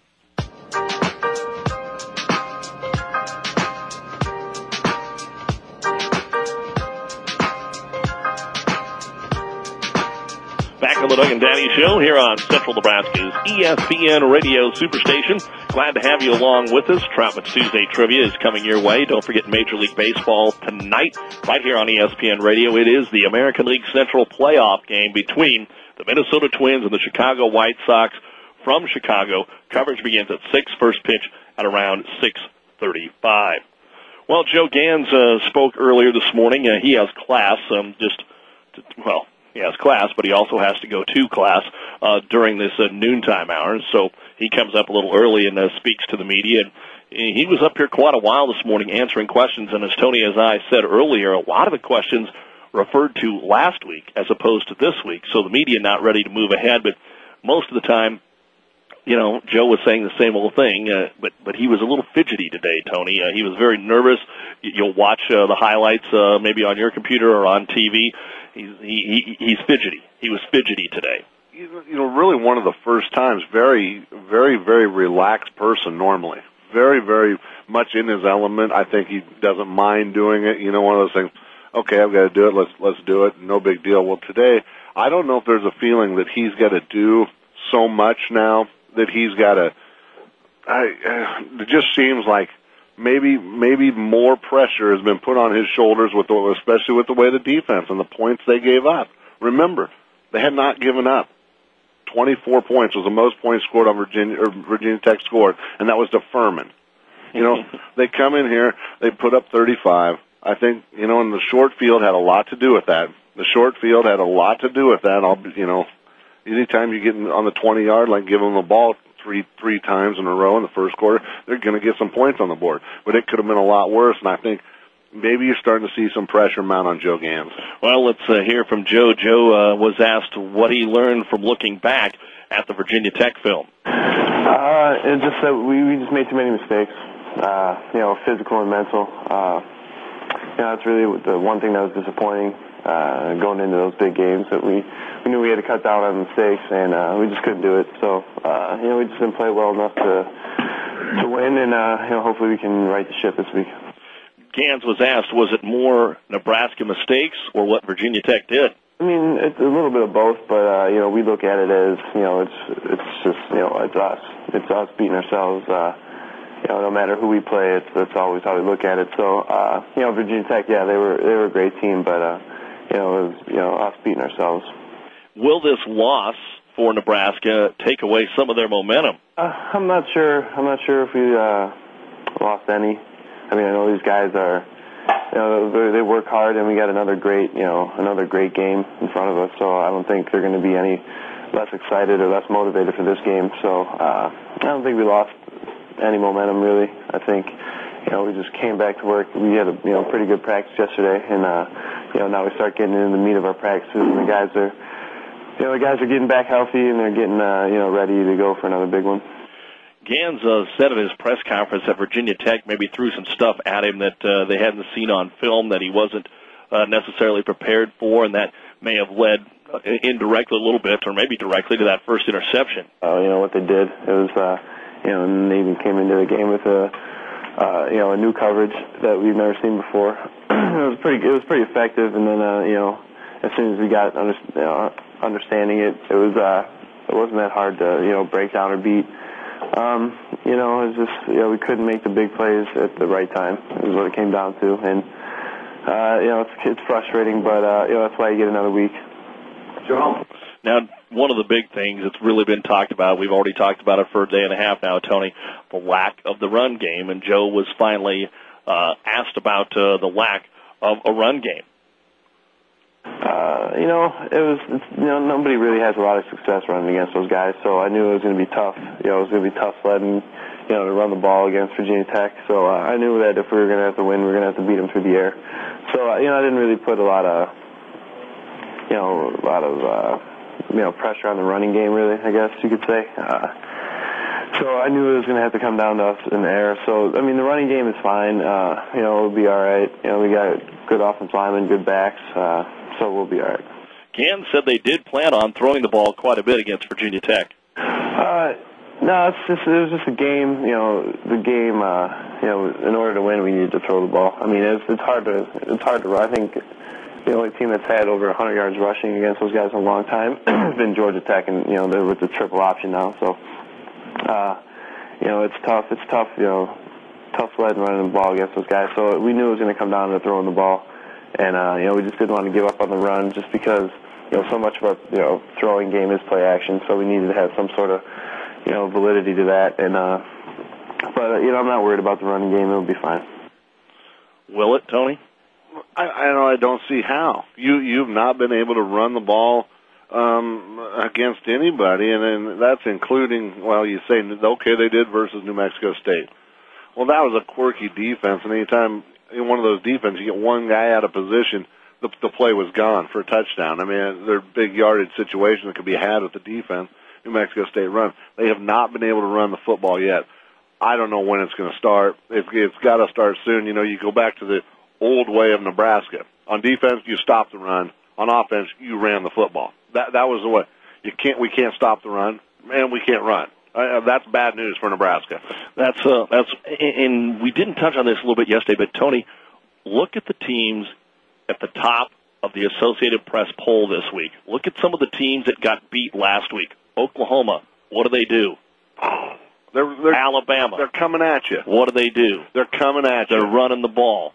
Back on the Doug and Daddy Show here on Central Nebraska's ESPN Radio Superstation. Glad to have you along with us. Troutman's Tuesday Trivia is coming your way. Don't forget Major League Baseball tonight, right here on ESPN Radio. It is the American League Central playoff game between the Minnesota Twins and the Chicago White Sox from Chicago. Coverage begins at 6, first pitch at around 6:35. Well, Joe Gans spoke earlier this morning. He has class, He has class, but he also has to go to class during this noontime hour. So he comes up a little early and speaks to the media. And he was up here quite a while this morning answering questions. And as Tony, as I said earlier, a lot of the questions referred to last week as opposed to this week. So the media not ready to move ahead. But most of the time, you know, Joe was saying the same old thing, but he was a little fidgety today, Tony. He was very nervous. You'll watch the highlights maybe on your computer or on TV. He's fidgety. He was fidgety today. You know, really one of the first times, very, very, very relaxed person normally. Very, very much in his element. I think he doesn't mind doing it. You know, one of those things, okay, I've got to do it, let's do it, no big deal. Well, today, I don't know if there's a feeling that he's got to do so much now that he's got to, it just seems like maybe more pressure has been put on his shoulders, especially with the way the defense and the points they gave up. Remember, they had not given up. 24 points was the most points scored on Virginia Tech scored, and that was to Furman. You know, they come in here, they put up 35. I think, you know, and the short field had a lot to do with that. The short field had a lot to do with that. You know, anytime you get on the 20-yard line, give them the ball three times in a row in the first quarter, they're going to get some points on the board. But it could have been a lot worse, and I think maybe you're starting to see some pressure mount on Joe Gans. Well, let's hear from Joe. Joe was asked what he learned from looking back at the Virginia Tech film. It's just that we just made too many mistakes, you know, physical and mental. You know, that's really the one thing that was disappointing going into those big games, that we knew we had to cut down on mistakes, and we just couldn't do it. So, you know, we just didn't play well enough to win, and, you know, hopefully we can right the ship this week. Gans was asked, was it more Nebraska mistakes or what Virginia Tech did? I mean, it's a little bit of both, but, you know, we look at it as, you know, it's just, you know, it's us. It's us beating ourselves. You know, no matter who we play, that's always how we look at it. So, you know, Virginia Tech, yeah, they were a great team, but, you know, it was, you know, us beating ourselves. Will this loss for Nebraska take away some of their momentum? I'm not sure. I'm not sure if we lost any. I mean, I know these guys are, you know, they work hard, and we got another great game in front of us. So I don't think they're going to be any less excited or less motivated for this game. So I don't think we lost any momentum, really. I think, you know, we just came back to work. We had a, you know, pretty good practice yesterday, and you know, now we start getting into the meat of our practices, and the guys are getting back healthy, and they're getting you know, ready to go for another big one. Gans said at his press conference that Virginia Tech maybe threw some stuff at him that they hadn't seen on film, that he wasn't necessarily prepared for, and that may have led indirectly a little bit, or maybe directly, to that first interception. You know, what they did, it was, you know, and they even came into the game with you know, a new coverage that we've never seen before. It was pretty effective, and then, you know, as soon as we got understanding it, it wasn't that hard to, you know, break down or beat. You know, it was just, you know, we couldn't make the big plays at the right time, is what it came down to. And, you know, it's frustrating, but, you know, that's why you get another week. Joe? Now, one of the big things that's really been talked about, we've already talked about it for a day and a half now, Tony, the lack of the run game. And Joe was finally asked about the lack of a run game. You know, you know, nobody really has a lot of success running against those guys, so I knew it was going to be tough. You know, it was going to be tough sledding, you know, to run the ball against Virginia Tech. So I knew that if we were going to have to win, we were going to have to beat them through the air. So, you know, I didn't really put a lot of pressure on the running game, really, I guess you could say. So I knew it was going to have to come down to us in the air. So, I mean, the running game is fine. You know, we'll be all right. You know, we got good offensive linemen, good backs, so we'll be all right. Gans said they did plan on throwing the ball quite a bit against Virginia Tech. No, it was just a game. You know, the game. You know, in order to win, we needed to throw the ball. I mean, it's hard to run. I think the only team that's had over 100 yards rushing against those guys in a long time has been Georgia Tech, and you know, they're with the triple option now. So, you know, it's tough. It's tough. You know, tough sledding running the ball against those guys. So we knew it was going to come down to throwing the ball. And, you know, we just didn't want to give up on the run just because, you know, so much of our, you know, throwing game is play action. So we needed to have some sort of, you know, validity to that. And, but, you know, I'm not worried about the running game. It'll be fine. Will it, Tony? I don't see how. You've not been able to run the ball against anybody, and that's including, well, you say, okay, they did versus New Mexico State. Well, that was a quirky defense, and anytime in one of those defenses you get one guy out of position, the play was gone for a touchdown. I mean, they're big yardage situation that could be had with the defense. New Mexico State run. They have not been able to run the football yet. I don't know when it's going to start. It's got to start soon. You know, you go back to the old way of Nebraska. On defense, you stop the run. On offense, you ran the football. That was the way. We can't stop the run, and we can't run. That's bad news for Nebraska. And we didn't touch on this a little bit yesterday, but Tony, look at the teams at the top of the Associated Press poll this week. Look at some of the teams that got beat last week. Oklahoma, what do? They're Alabama. They're coming at you. What do? They're coming at you. They're running the ball.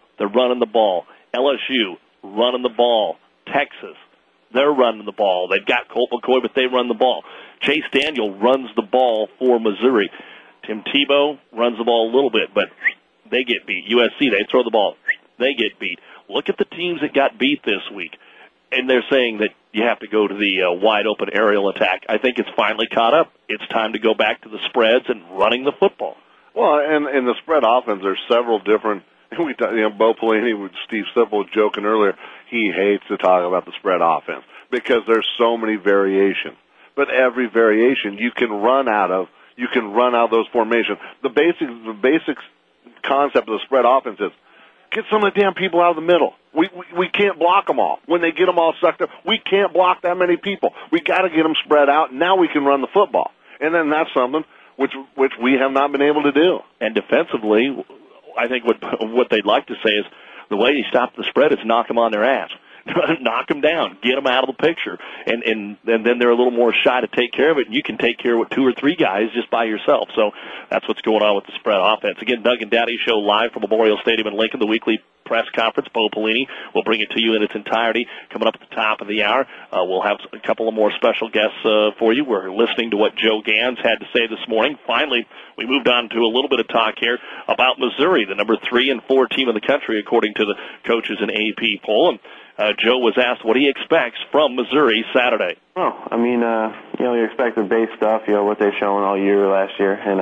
LSU, running the ball. Texas, they're running the ball. They've got Colt McCoy, but they run the ball. Chase Daniel runs the ball for Missouri. Tim Tebow runs the ball a little bit, but they get beat. USC, they throw the ball. They get beat. Look at the teams that got beat this week. And they're saying that you have to go to the wide-open aerial attack. I think it's finally caught up. It's time to go back to the spreads and running the football. Well, and in the spread offense, there's several different. Bo Pelini with Steve Sipple was joking earlier. He hates to talk about the spread offense because there's so many variations. But every variation you can run out of those formations. The basic concept of the spread offense is get some of the damn people out of the middle. We can't block them all. When they get them all sucked up, we can't block that many people. We got to get them spread out. Now we can run the football, and then that's something which we have not been able to do. And defensively, I think what they'd like to say is the way you stop the spread is knock them on their ass. Knock them down, get them out of the picture, and then they're a little more shy to take care of it, and you can take care of it 2 or 3 guys just by yourself. So that's what's going on with the spread offense. Again, Doug and Daddy Show live from Memorial Stadium in Lincoln, the weekly press conference. Bo Pelini will bring it to you in its entirety. Coming up at the top of the hour, we'll have a couple of more special guests for you. We're listening to what Joe Gans had to say this morning. Finally, we moved on to a little bit of talk here about Missouri, the number 3 and 4 team in the country, according to the coaches in AP poll. And Joe was asked what he expects from Missouri Saturday. Oh, I mean, you expect the base stuff, what they've shown all year last year, and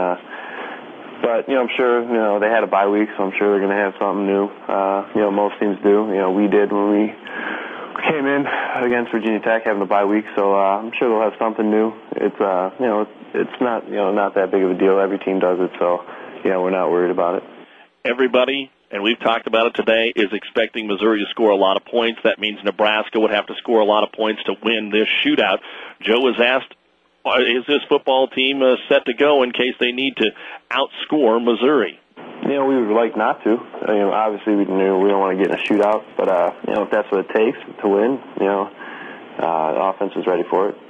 but I'm sure they had a bye week, so I'm sure they're going to have something new. Most teams do. We did when we came in against Virginia Tech having a bye week, so I'm sure they'll have something new. It's it's not not that big of a deal. Every team does it, so we're not worried about it. Everybody, and we've talked about it today, is expecting Missouri to score a lot of points. That means Nebraska would have to score a lot of points to win this shootout. Joe was asked, is this football team set to go in case they need to outscore Missouri? We would like not to. Obviously, we don't want to get in a shootout, but if that's what it takes to win, the offense is ready for it.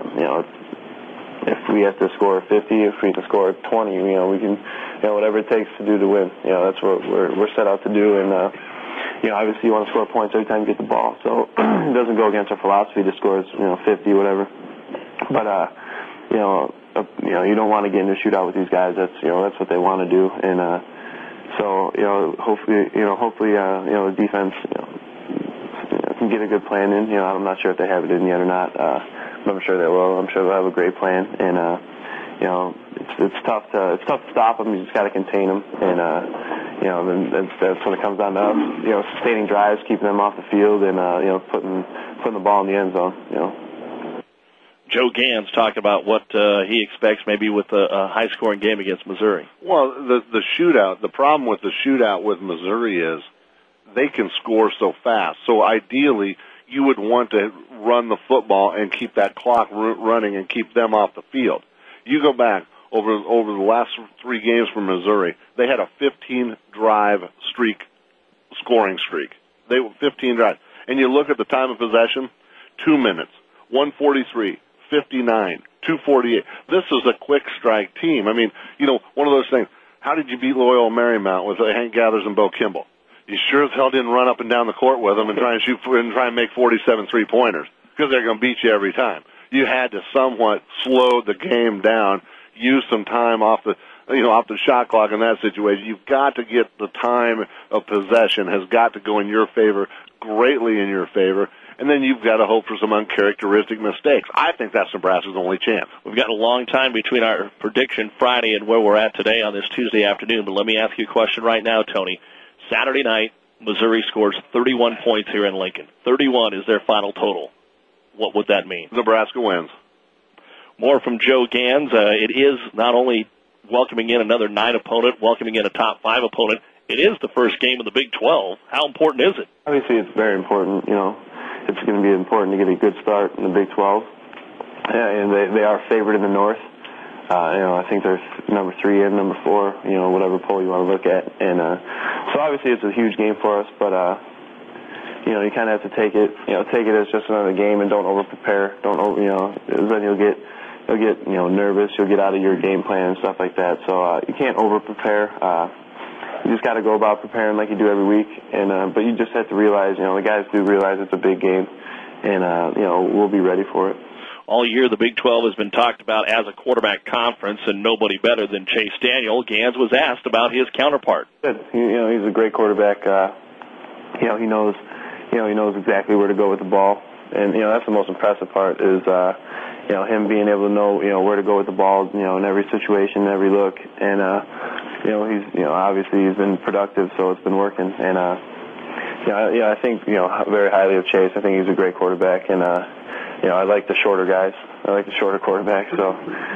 If we have to score 50, if we can score 20, we can, whatever it takes to do to win. That's what we're set out to do, and obviously you want to score points every time you get the ball. So it doesn't go against our philosophy to score 50, whatever. But you don't want to get into a shootout with these guys. That's what they want to do, and so hopefully the defense can get a good plan in. I'm not sure if they have it in yet or not. But I'm sure they will. I'm sure they'll have a great plan, and it's tough to stop them. You just got to contain them, and that's when it comes down to us. Sustaining drives, keeping them off the field, and putting the ball in the end zone. Joe Gans talking about what he expects maybe with a high-scoring game against Missouri. Well, the shootout. The problem with the shootout with Missouri is they can score so fast. So ideally, you would want to run the football and keep that clock running and keep them off the field. You go back over the last 3 games for Missouri, they had a 15-drive scoring streak. They were 15 drives. And you look at the time of possession, 2 minutes, 143, 59, 248. This is a quick strike team. I mean, one of those things. How did you beat Loyola Marymount with Hank Gathers and Bo Kimball? You sure as hell didn't run up and down the court with them and try and make 47 3-pointers because they're going to beat you every time. You had to somewhat slow the game down, use some time off the off the shot clock in that situation. You've got to get the time of possession has got to go in your favor, greatly in your favor, and then you've got to hope for some uncharacteristic mistakes. I think that's Nebraska's only chance. We've got a long time between our prediction Friday and where we're at today on this Tuesday afternoon, but let me ask you a question right now, Tony. Saturday night, Missouri scores 31 points here in Lincoln. 31 is their final total. What would that mean? Nebraska wins. More from Joe Gans. It is not only welcoming in another 9 opponent, welcoming in a top 5 opponent, it is the first game of the Big 12. How important is it? Obviously, it's very important. It's going to be important to get a good start in the Big 12. And they are favored in the North. I think they're number 3 and number 4, whatever poll you want to look at. And so obviously it's a huge game for us, but you kind of have to take it as just another game and don't over-prepare. Then you'll get nervous. You'll get out of your game plan and stuff like that. So you can't over-prepare. You just got to go about preparing like you do every week. And but you just have to realize, the guys do realize it's a big game, and we'll be ready for it. All year, the Big 12 has been talked about as a quarterback conference, and nobody better than Chase Daniel. Gans was asked about his counterpart. Good. He's a great quarterback. He knows exactly where to go with the ball, and that's the most impressive part is him being able to know where to go with the ball, in every situation, every look, and he's obviously he's been productive, so it's been working, and I think very highly of Chase. I think he's a great quarterback, and I like the shorter guys. I like the shorter quarterbacks, so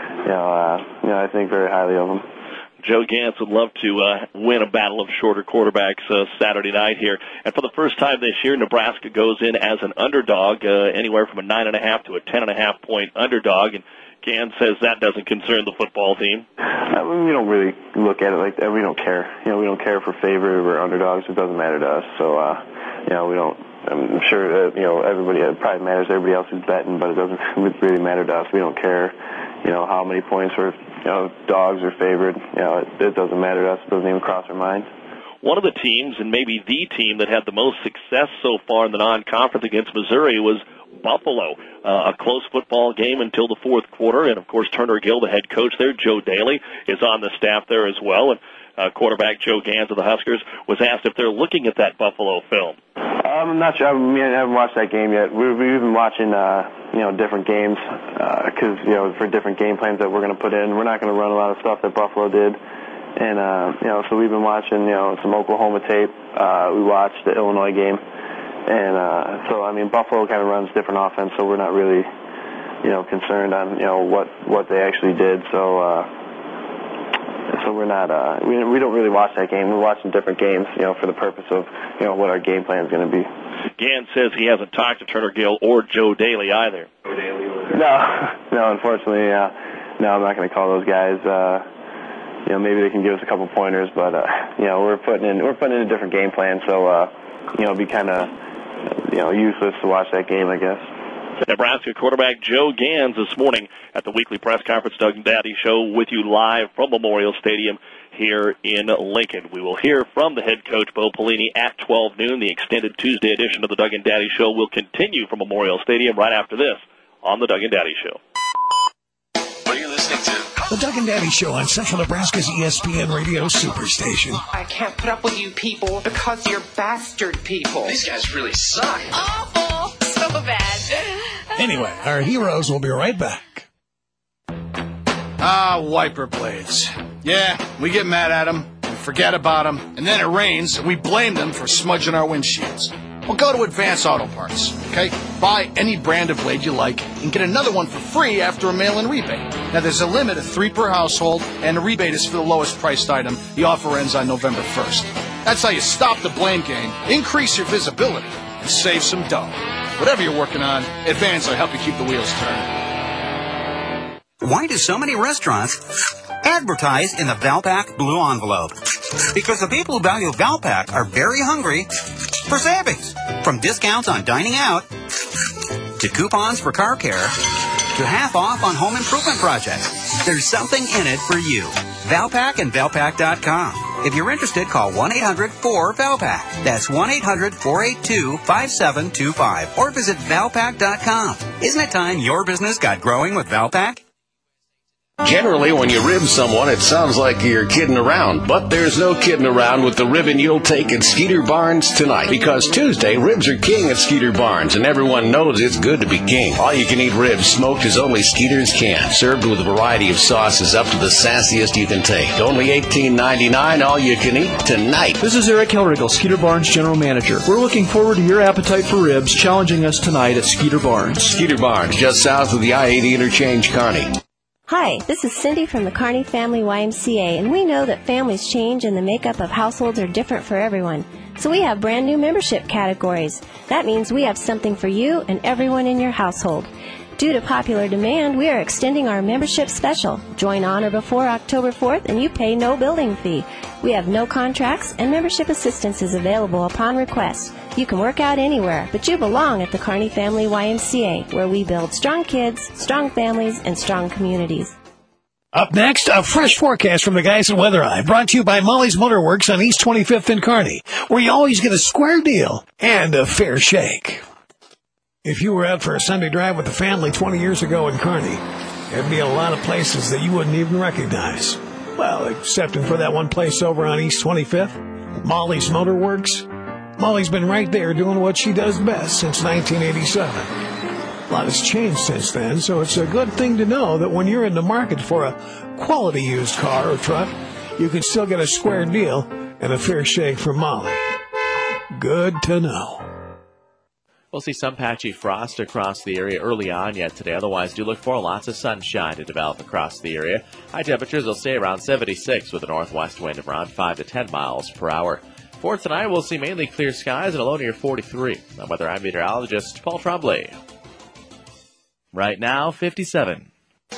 I think very highly of him. Joe Gans would love to win a battle of shorter quarterbacks Saturday night here. And for the first time this year, Nebraska goes in as an underdog, anywhere from a 9.5 to a 10.5 point underdog. And Gans says that doesn't concern the football team. We don't really look at it like that. We don't care. We don't care if we're favored or underdogs. It doesn't matter to us. So, we don't. I'm sure everybody. It probably matters to everybody else who's betting, but it doesn't really matter to us. We don't care. How many points we're dogs are favored. It doesn't matter to us. It doesn't even cross our mind. One of the teams, and maybe the team that had the most success so far in the non-conference against Missouri was Buffalo. A close football game until the fourth quarter, and of course Turner Gill, the head coach there, Joe Daly, is on the staff there as well, and quarterback Joe Gans of the Huskers was asked if they're looking at that Buffalo film. I'm not sure. I haven't watched that game yet. We've been watching, different games because, for different game plans that we're going to put in. We're not going to run a lot of stuff that Buffalo did. And, so we've been watching, some Oklahoma tape. We watched the Illinois game. And Buffalo kind of runs different offense, so we're not really, concerned on, what they actually did. So we're not, we don't really watch that game. We're watching different games, for the purpose of, what our game plan is going to be. Gans says he hasn't talked to Turner Gill or Joe Daly either. No, unfortunately, no, I'm not going to call those guys. Maybe they can give us a couple pointers, but we're putting in a different game plan, so it'd be kind of useless to watch that game, I guess. Nebraska quarterback Joe Gans this morning at the weekly press conference. Doug and Daddy Show with you live from Memorial Stadium here in Lincoln. We will hear from the head coach, Bo Pelini, at 12 noon. The extended Tuesday edition of the Doug and Daddy Show will continue from Memorial Stadium right after this on the Doug and Daddy Show. What are you listening to? The Doug and Daddy Show on Central Nebraska's ESPN Radio Superstation. I can't put up with you people because you're bastard people. These guys really suck. Awful. So bad. Anyway, our heroes will be right back. Wiper blades. Yeah, we get mad at them, we forget about them, and then it rains, and we blame them for smudging our windshields. Well, go to Advance Auto Parts, okay? Buy any brand of blade you like and get another one for free after a mail-in rebate. Now, there's a limit of 3 per household, and the rebate is for the lowest priced item. The offer ends on November 1st. That's how you stop the blame game, increase your visibility, and save some dough. Whatever you're working on, Advance will help you keep the wheels turning. Why do so many restaurants advertise in the Valpak blue envelope? Because the people who value Valpak are very hungry for savings. From discounts on dining out, to coupons for car care, to half off on home improvement projects. There's something in it for you. Valpak and Valpak.com. If you're interested, call 1-800-4VALPAK. That's 1-800-482-5725. Or visit Valpak.com. Isn't it time your business got growing with Valpak? Generally, when you rib someone, it sounds like you're kidding around. But there's no kidding around with the ribbon you'll take at Skeeter Barnes tonight. Because Tuesday, ribs are king at Skeeter Barnes, and everyone knows it's good to be king. All-you-can-eat ribs smoked as only Skeeters can. Served with a variety of sauces up to the sassiest you can take. Only $18.99, all you can eat tonight. This is Eric Helrigal, Skeeter Barnes General Manager. We're looking forward to your appetite for ribs, challenging us tonight at Skeeter Barnes. Skeeter Barnes, just south of the I-80 interchange, Kearney. Hi, this is Cindy from the Kearney Family YMCA, and we know that families change and the makeup of households are different for everyone. So we have brand new membership categories. That means we have something for you and everyone in your household. Due to popular demand, we are extending our membership special. Join on or before October 4th and you pay no building fee. We have no contracts and membership assistance is available upon request. You can work out anywhere, but you belong at the Kearney Family YMCA, where we build strong kids, strong families, and strong communities. Up next, a fresh forecast from the guys at Weather Eye, brought to you by Molly's Motorworks on East 25th in Kearney, where you always get a square deal and a fair shake. If you were out for a Sunday drive with the family 20 years ago in Kearney, there'd be a lot of places that you wouldn't even recognize. Well, excepting for that one place over on East 25th, Molly's Motorworks. Molly's been right there doing what she does best since 1987. A lot has changed since then, so it's a good thing to know that when you're in the market for a quality used car or truck, you can still get a square deal and a fair shake from Molly. Good to know. We'll see some patchy frost across the area early on yet today. Otherwise, do look for lots of sunshine to develop across the area. High temperatures will stay around 76 with a northwest wind of around 5 to 10 miles per hour. For tonight, we'll see mainly clear skies and a low near 43. I'm meteorologist Paul Trombley. Right now, 57.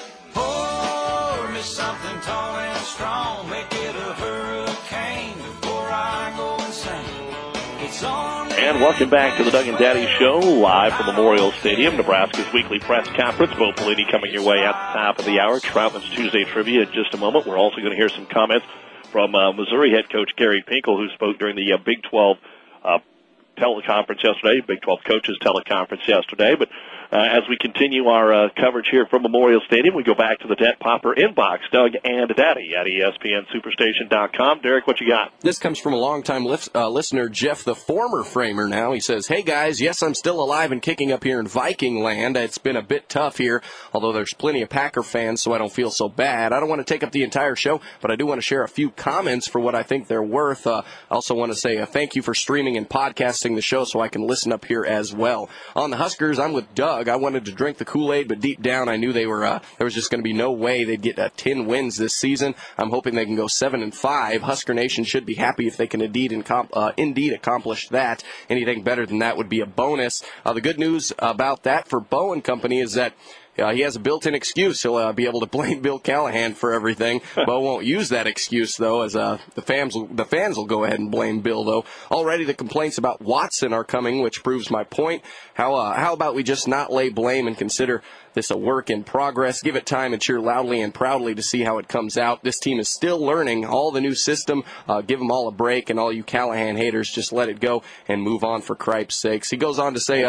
Pour me something tall and strong, make it a hurricane before I go insane. It's on. And welcome back to the Doug and Daddy Show, live from Memorial Stadium, Nebraska's weekly press conference. Bo Pelini coming your way at the top of the hour. Troutman's Tuesday Trivia in just a moment. We're also going to hear some comments from Missouri head coach Gary Pinkel, who spoke during the Big 12 teleconference yesterday, Big 12 coaches teleconference yesterday. But as we continue our coverage here from Memorial Stadium, we go back to the Dent Popper inbox. Doug and Daddy at ESPNSuperstation.com. Derek, what you got? This comes from a longtime listener, Jeff, the former framer now. He says, hey, guys, yes, I'm still alive and kicking up here in Viking land. It's been a bit tough here, although there's plenty of Packer fans, so I don't feel so bad. I don't want to take up the entire show, but I do want to share a few comments for what I think they're worth. I also want to say thank you for streaming and podcasting the show so I can listen up here as well. On the Huskers, I'm with Doug. I wanted to drink the Kool-Aid, but deep down I knew they were there was just going to be no way they'd get 10 wins this season. I'm hoping they can go 7-5. Husker Nation should be happy if they can indeed accomplish that. Anything better than that would be a bonus. The good news about that for Bo and company is that he has a built-in excuse. He'll be able to blame Bill Callahan for everything. Bo won't use that excuse, though, as the fans will go ahead and blame Bill, though. Already the complaints about Watson are coming, which proves my point. How about we just not lay blame and consider this a work in progress? Give it time and cheer loudly and proudly to see how it comes out. This team is still learning all the new system. Give them all a break, and all you Callahan haters, just let it go and move on for Cripe's sakes. He goes on to say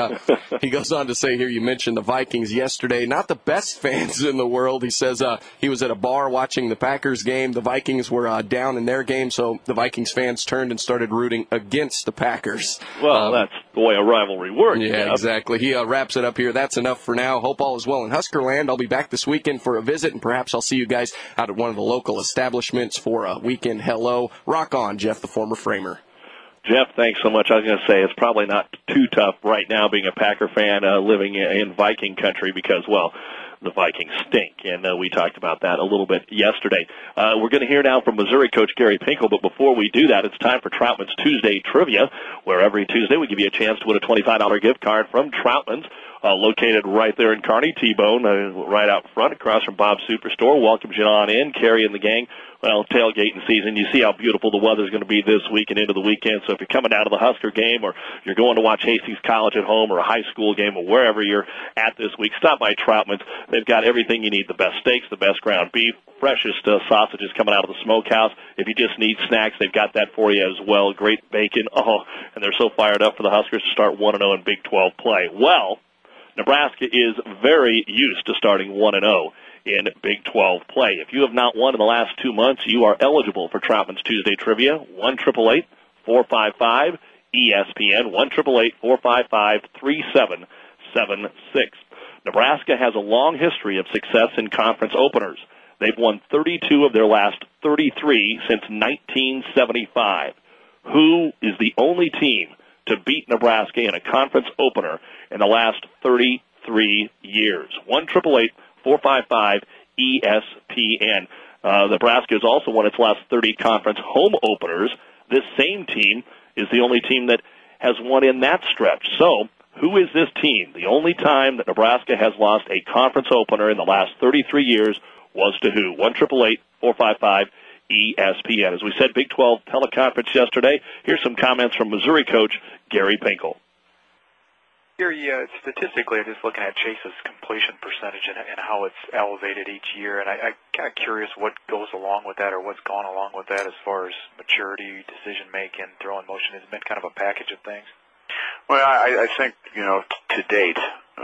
here, you mentioned the Vikings yesterday. Not the best fans in the world. He says he was at a bar watching the Packers game. The Vikings were down in their game, so the Vikings fans turned and started rooting against the Packers. Well, that's the way a rivalry works. Yeah, exactly. He wraps it up here. That's enough for now. Hope all is well in Huskerland. I'll be back this weekend for a visit, and perhaps I'll see you guys out at one of the local establishments for a weekend hello. Rock on, Jeff, the former framer. Jeff, thanks so much. I was going to say it's probably not too tough right now being a Packer fan living in Viking country because, well, the Vikings stink, and we talked about that a little bit yesterday. We're going to hear now from Missouri coach Gary Pinkel, but before we do that, it's time for Troutman's Tuesday Trivia, where every Tuesday we give you a chance to win a $25 gift card from Troutman's. Located right there in Kearney, T-Bone, right out front, across from Bob's Superstore, welcomes you on in. Carrie and the gang, well, tailgating season. You see how beautiful the weather's going to be this week and into the weekend. So if you're coming out of the Husker game, or you're going to watch Hastings College at home, or a high school game, or wherever you're at this week, stop by Troutman's. They've got everything you need: the best steaks, the best ground beef, freshest sausages coming out of the smokehouse. If you just need snacks, they've got that for you as well. Great bacon. And they're so fired up for the Huskers to start 1-0 in Big 12 play. Well, Nebraska is very used to starting 1-0 in Big 12 play. If you have not won in the last 2 months, you are eligible for Troutman's Tuesday Trivia. 1-888-455-ESPN, 1-888-455-3776. Nebraska has a long history of success in conference openers. They've won 32 of their last 33 since 1975. Who is the only team to beat Nebraska in a conference opener in the last 33 years? 1-888-455-ESPN. Nebraska has also won its last 30 conference home openers. This same team is the only team that has won in that stretch. So, who is this team? The only time that Nebraska has lost a conference opener in the last 33 years was to who? 1-888-455-ESPN. As we said, Big 12 teleconference yesterday. Here's some comments from Missouri coach Gary Pinkel. Gary, statistically, I'm just looking at Chase's completion percentage and how it's elevated each year, and I'm kind of curious what goes along with that or what's gone along with that as far as maturity, decision-making, throwing motion. Has it been kind of a package of things? Well, I think, to date,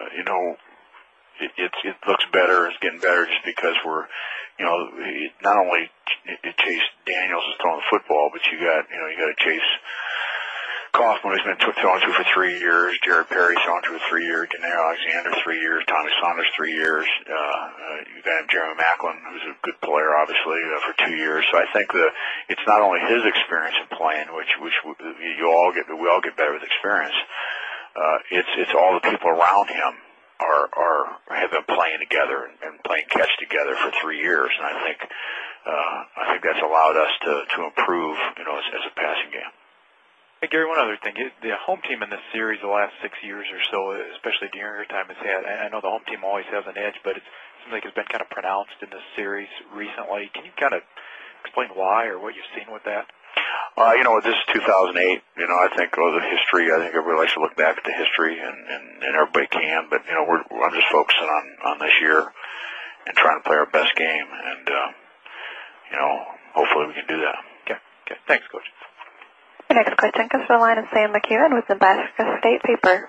it looks better, it's getting better just because we're, not only Chase Daniels is throwing the football, but you got to Chase Kaufman, who's been throwing to for 3 years, Jared Perry throwing to for 3 years, Janae Alexander 3 years, Tommy Saunders 3 years, you got Jeremy Macklin, who's a good player, obviously, for 2 years. So I think it's not only his experience in playing, which we all get better with experience. It's all the people around him have been playing together and playing catch together for 3 years, and I think that's allowed us to improve, as a passing game. Hey, Gary, one other thing. The home team in this series the last 6 years or so, especially during your time, has had, I know the home team always has an edge, but it seems like it's been kind of pronounced in this series recently. Can you kind of explain why or what you've seen with that? This is 2008. I think the history, I think everybody likes to look back at the history, and everybody can, but, I'm just focusing on this year and trying to play our best game, and, hopefully we can do that. Okay. Thanks, Coach. Your next question comes from the line of Sam McEwen with Nebraska State Paper.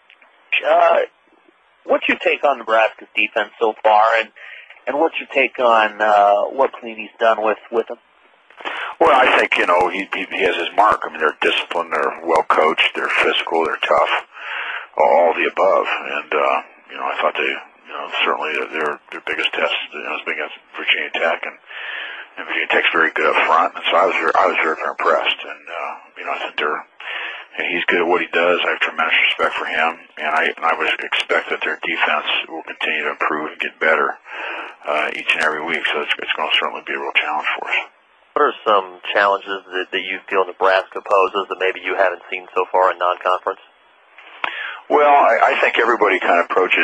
What's your take on Nebraska's defense so far, and what's your take on what Cleany's done with them? Well, I think, he has his mark. I mean, they're disciplined, they're well coached, they're physical, they're tough, all the above. And, I thought they, certainly their biggest test has been against Virginia Tech, and Virginia Tech's very good up front, and so I was very impressed. And I think he's good at what he does. I have tremendous respect for him, and I would expect that their defense will continue to improve and get better each and every week. So it's going to certainly be a real challenge for us. What are some challenges that you feel Nebraska poses that maybe you haven't seen so far in non-conference? Well, I think everybody kind of approaches,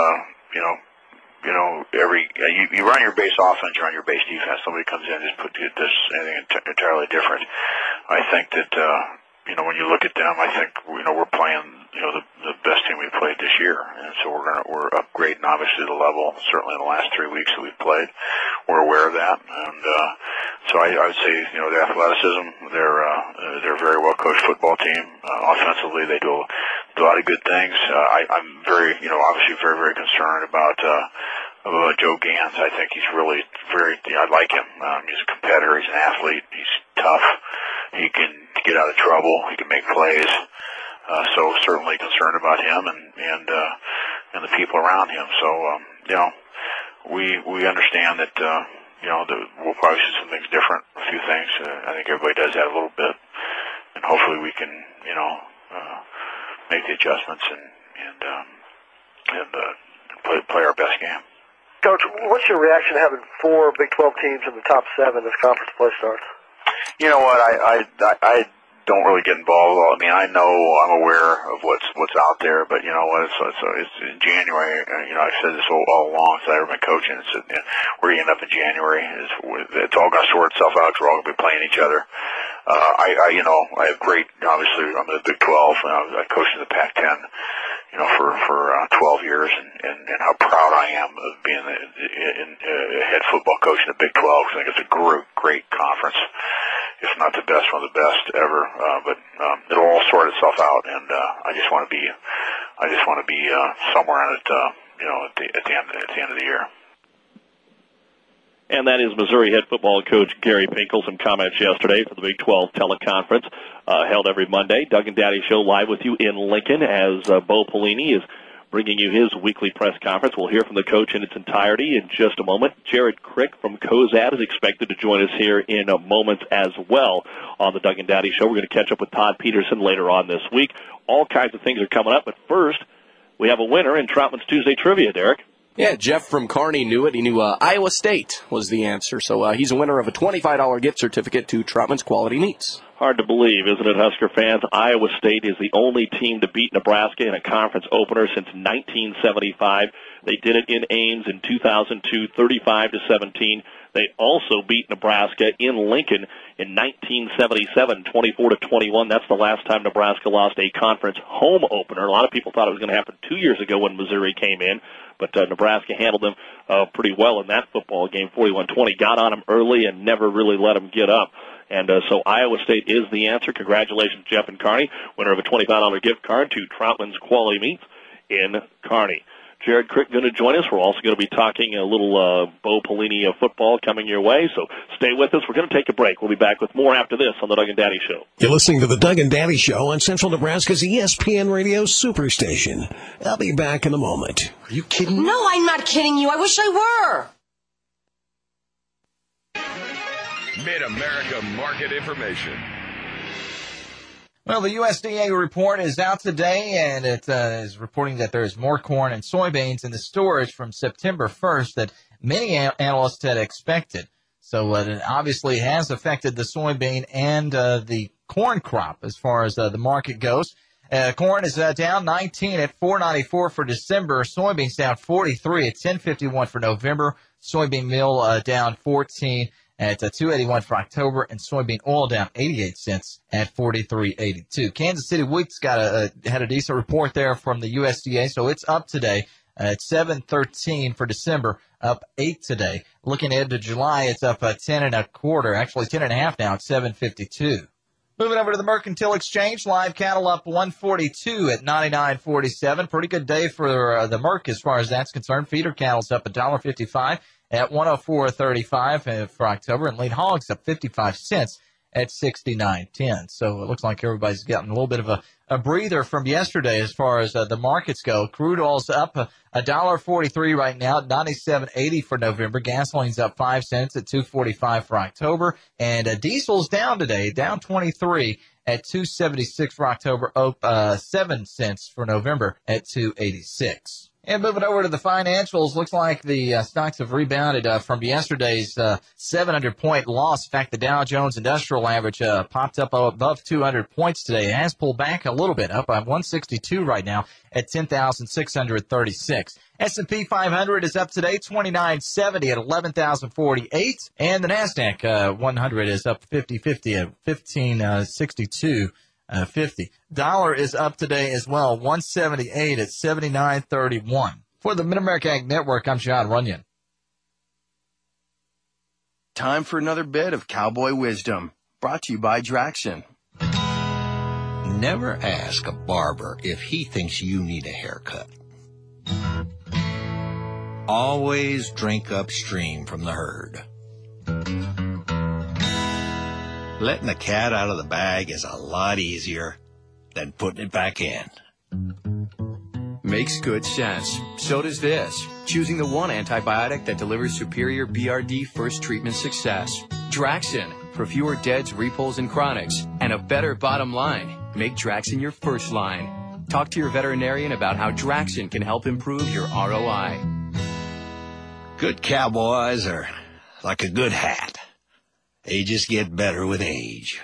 you run your base offense, you run your base defense. Somebody comes in and just does anything entirely different. I think that, when you look at them, I think, we're playing, the best team we played this year. And so we're upgrading, obviously, the level, certainly in the last 3 weeks that we've played. We're aware of that. And, so I would say, the athleticism, they're a very well coached football team. Offensively, they do a lot of good things. I'm very, obviously very, very concerned about Joe Gans. I think he's really I like him. He's a competitor. He's an athlete. He's tough. He can get out of trouble. He can make plays. So certainly concerned about him and the people around him. So, we understand that, we'll probably see some things different, a few things. I think everybody does that a little bit. And hopefully we can, make the adjustments and play our best game. Coach, what's your reaction to having 4 Big 12 teams in the top 7 as conference play starts? You know what? I don't really get involved. I mean, I'm aware of what's out there, but it's in January. I've said this all along since I've been coaching. Where you end up in January it's all going to sort itself out. We're all going to be playing each other. I have great. Obviously, I'm in the Big 12. I coached in the Pac-10. For 12 years, and how proud I am of being a head football coach in the Big 12. I think it's a great conference, if not the best, one of the best ever. But it'll all sort itself out, and I just want to be somewhere in it, at the end of the year. And that is Missouri head football coach Gary Pinkel. Some comments yesterday for the Big 12 teleconference held every Monday. Doug and Daddy Show live with you in Lincoln as Bo Pelini is bringing you his weekly press conference. We'll hear from the coach in its entirety in just a moment. Jared Crick from Cozad is expected to join us here in a moment as well on the Doug and Daddy Show. We're going to catch up with Todd Peterson later on this week. All kinds of things are coming up, but first, we have a winner in Troutman's Tuesday Trivia, Derek. Yeah, Jeff from Kearney knew it. He knew Iowa State was the answer. So he's a winner of a $25 gift certificate to Troutman's Quality Meats. Hard to believe, isn't it, Husker fans? Iowa State is the only team to beat Nebraska in a conference opener since 1975. They did it in Ames in 2002, 35-17. They also beat Nebraska in Lincoln in 1977, 24-21. That's the last time Nebraska lost a conference home opener. A lot of people thought it was going to happen 2 years ago when Missouri came in, but Nebraska handled them pretty well in that football game, 41-20. Got on them early and never really let them get up. And so Iowa State is the answer. Congratulations, Jeff and Kearney, winner of a $25 gift card to Troutman's Quality Meats in Kearney. Jared Crick going to join us. We're also going to be talking a little Bo Pelini football coming your way, so stay with us. We're going to take a break. We'll be back with more after this on the Doug and Daddy Show. You're listening to the Doug and Daddy Show on Central Nebraska's ESPN Radio Superstation. I'll be back in a moment. Are you kidding me? No, I'm not kidding you. I wish I were. Mid-America Market Information. Well, the USDA report is out today, and it is reporting that there is more corn and soybeans in the storage from September 1st that many analysts had expected. So it obviously has affected the soybean and the corn crop as far as the market goes. Corn is down 19 at $4.94 for December. Soybeans down 43 at $10.51 for November. Soybean meal down 14 at $2.81 for October, and soybean oil down 88 cents at $43.82. Kansas City wheat's had a decent report there from the USDA, so it's up today at $7.13 for December, up 8 today. Looking ahead to July, it's up 10.25, actually 10.5 now at $7.52. Moving over to the Mercantile Exchange, live cattle up 142 at 99.47. Pretty good day for the Merc as far as that's concerned. Feeder cattle's up $1.55 at 104.35 for October, and lean hogs up 55 cents at 69.10. So it looks like everybody's gotten a little bit of a breather from yesterday as far as the markets go. Crude oil's up $1.43 right now at 97.80 for November. Gasoline's up 5 cents at 2.45 for October, and diesel's down today, down 23 at 2.76 for October, up 7 cents for November at 2.86. And moving over to the financials, looks like the stocks have rebounded from yesterday's 700-point loss. In fact, the Dow Jones Industrial Average popped up above 200 points today. It has pulled back a little bit, up by 162 right now at 10,636. S&P 500 is up today, 29.70 at 11,048. And the NASDAQ 100 is up 50.50 at 1562. 50. Dollar is up today as well, 178 at 79.31. For the Mid-America Ag Network, I'm John Runyon. Time for another bit of cowboy wisdom, brought to you by Draxxin. Never ask a barber if he thinks you need a haircut. Always drink upstream from the herd. Letting the cat out of the bag is a lot easier than putting it back in. Makes good sense. So does this. Choosing the one antibiotic that delivers superior BRD first treatment success. Draxxin. For fewer deads, repulls, and chronics. And a better bottom line. Make Draxxin your first line. Talk to your veterinarian about how Draxxin can help improve your ROI. Good cowboys are like a good hat. They just get better with age.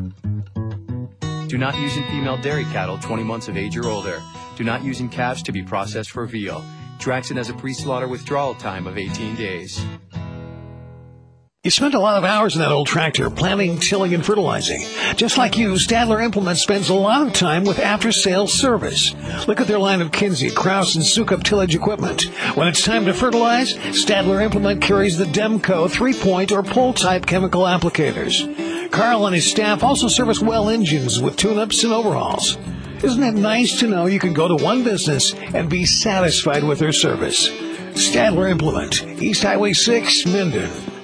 Do not use in female dairy cattle 20 months of age or older. Do not use in calves to be processed for veal. Draxxin has a pre-slaughter withdrawal time of 18 days. You spent a lot of hours in that old tractor planting, tilling, and fertilizing. Just like you, Stadler Implement spends a lot of time with after-sales service. Look at their line of Kinsey, Krause, and Sukup tillage equipment. When it's time to fertilize, Stadler Implement carries the Demco 3-point or pole-type chemical applicators. Carl and his staff also service well engines with tune-ups and overhauls. Isn't it nice to know you can go to one business and be satisfied with their service? Stadler Implement, East Highway 6, Minden.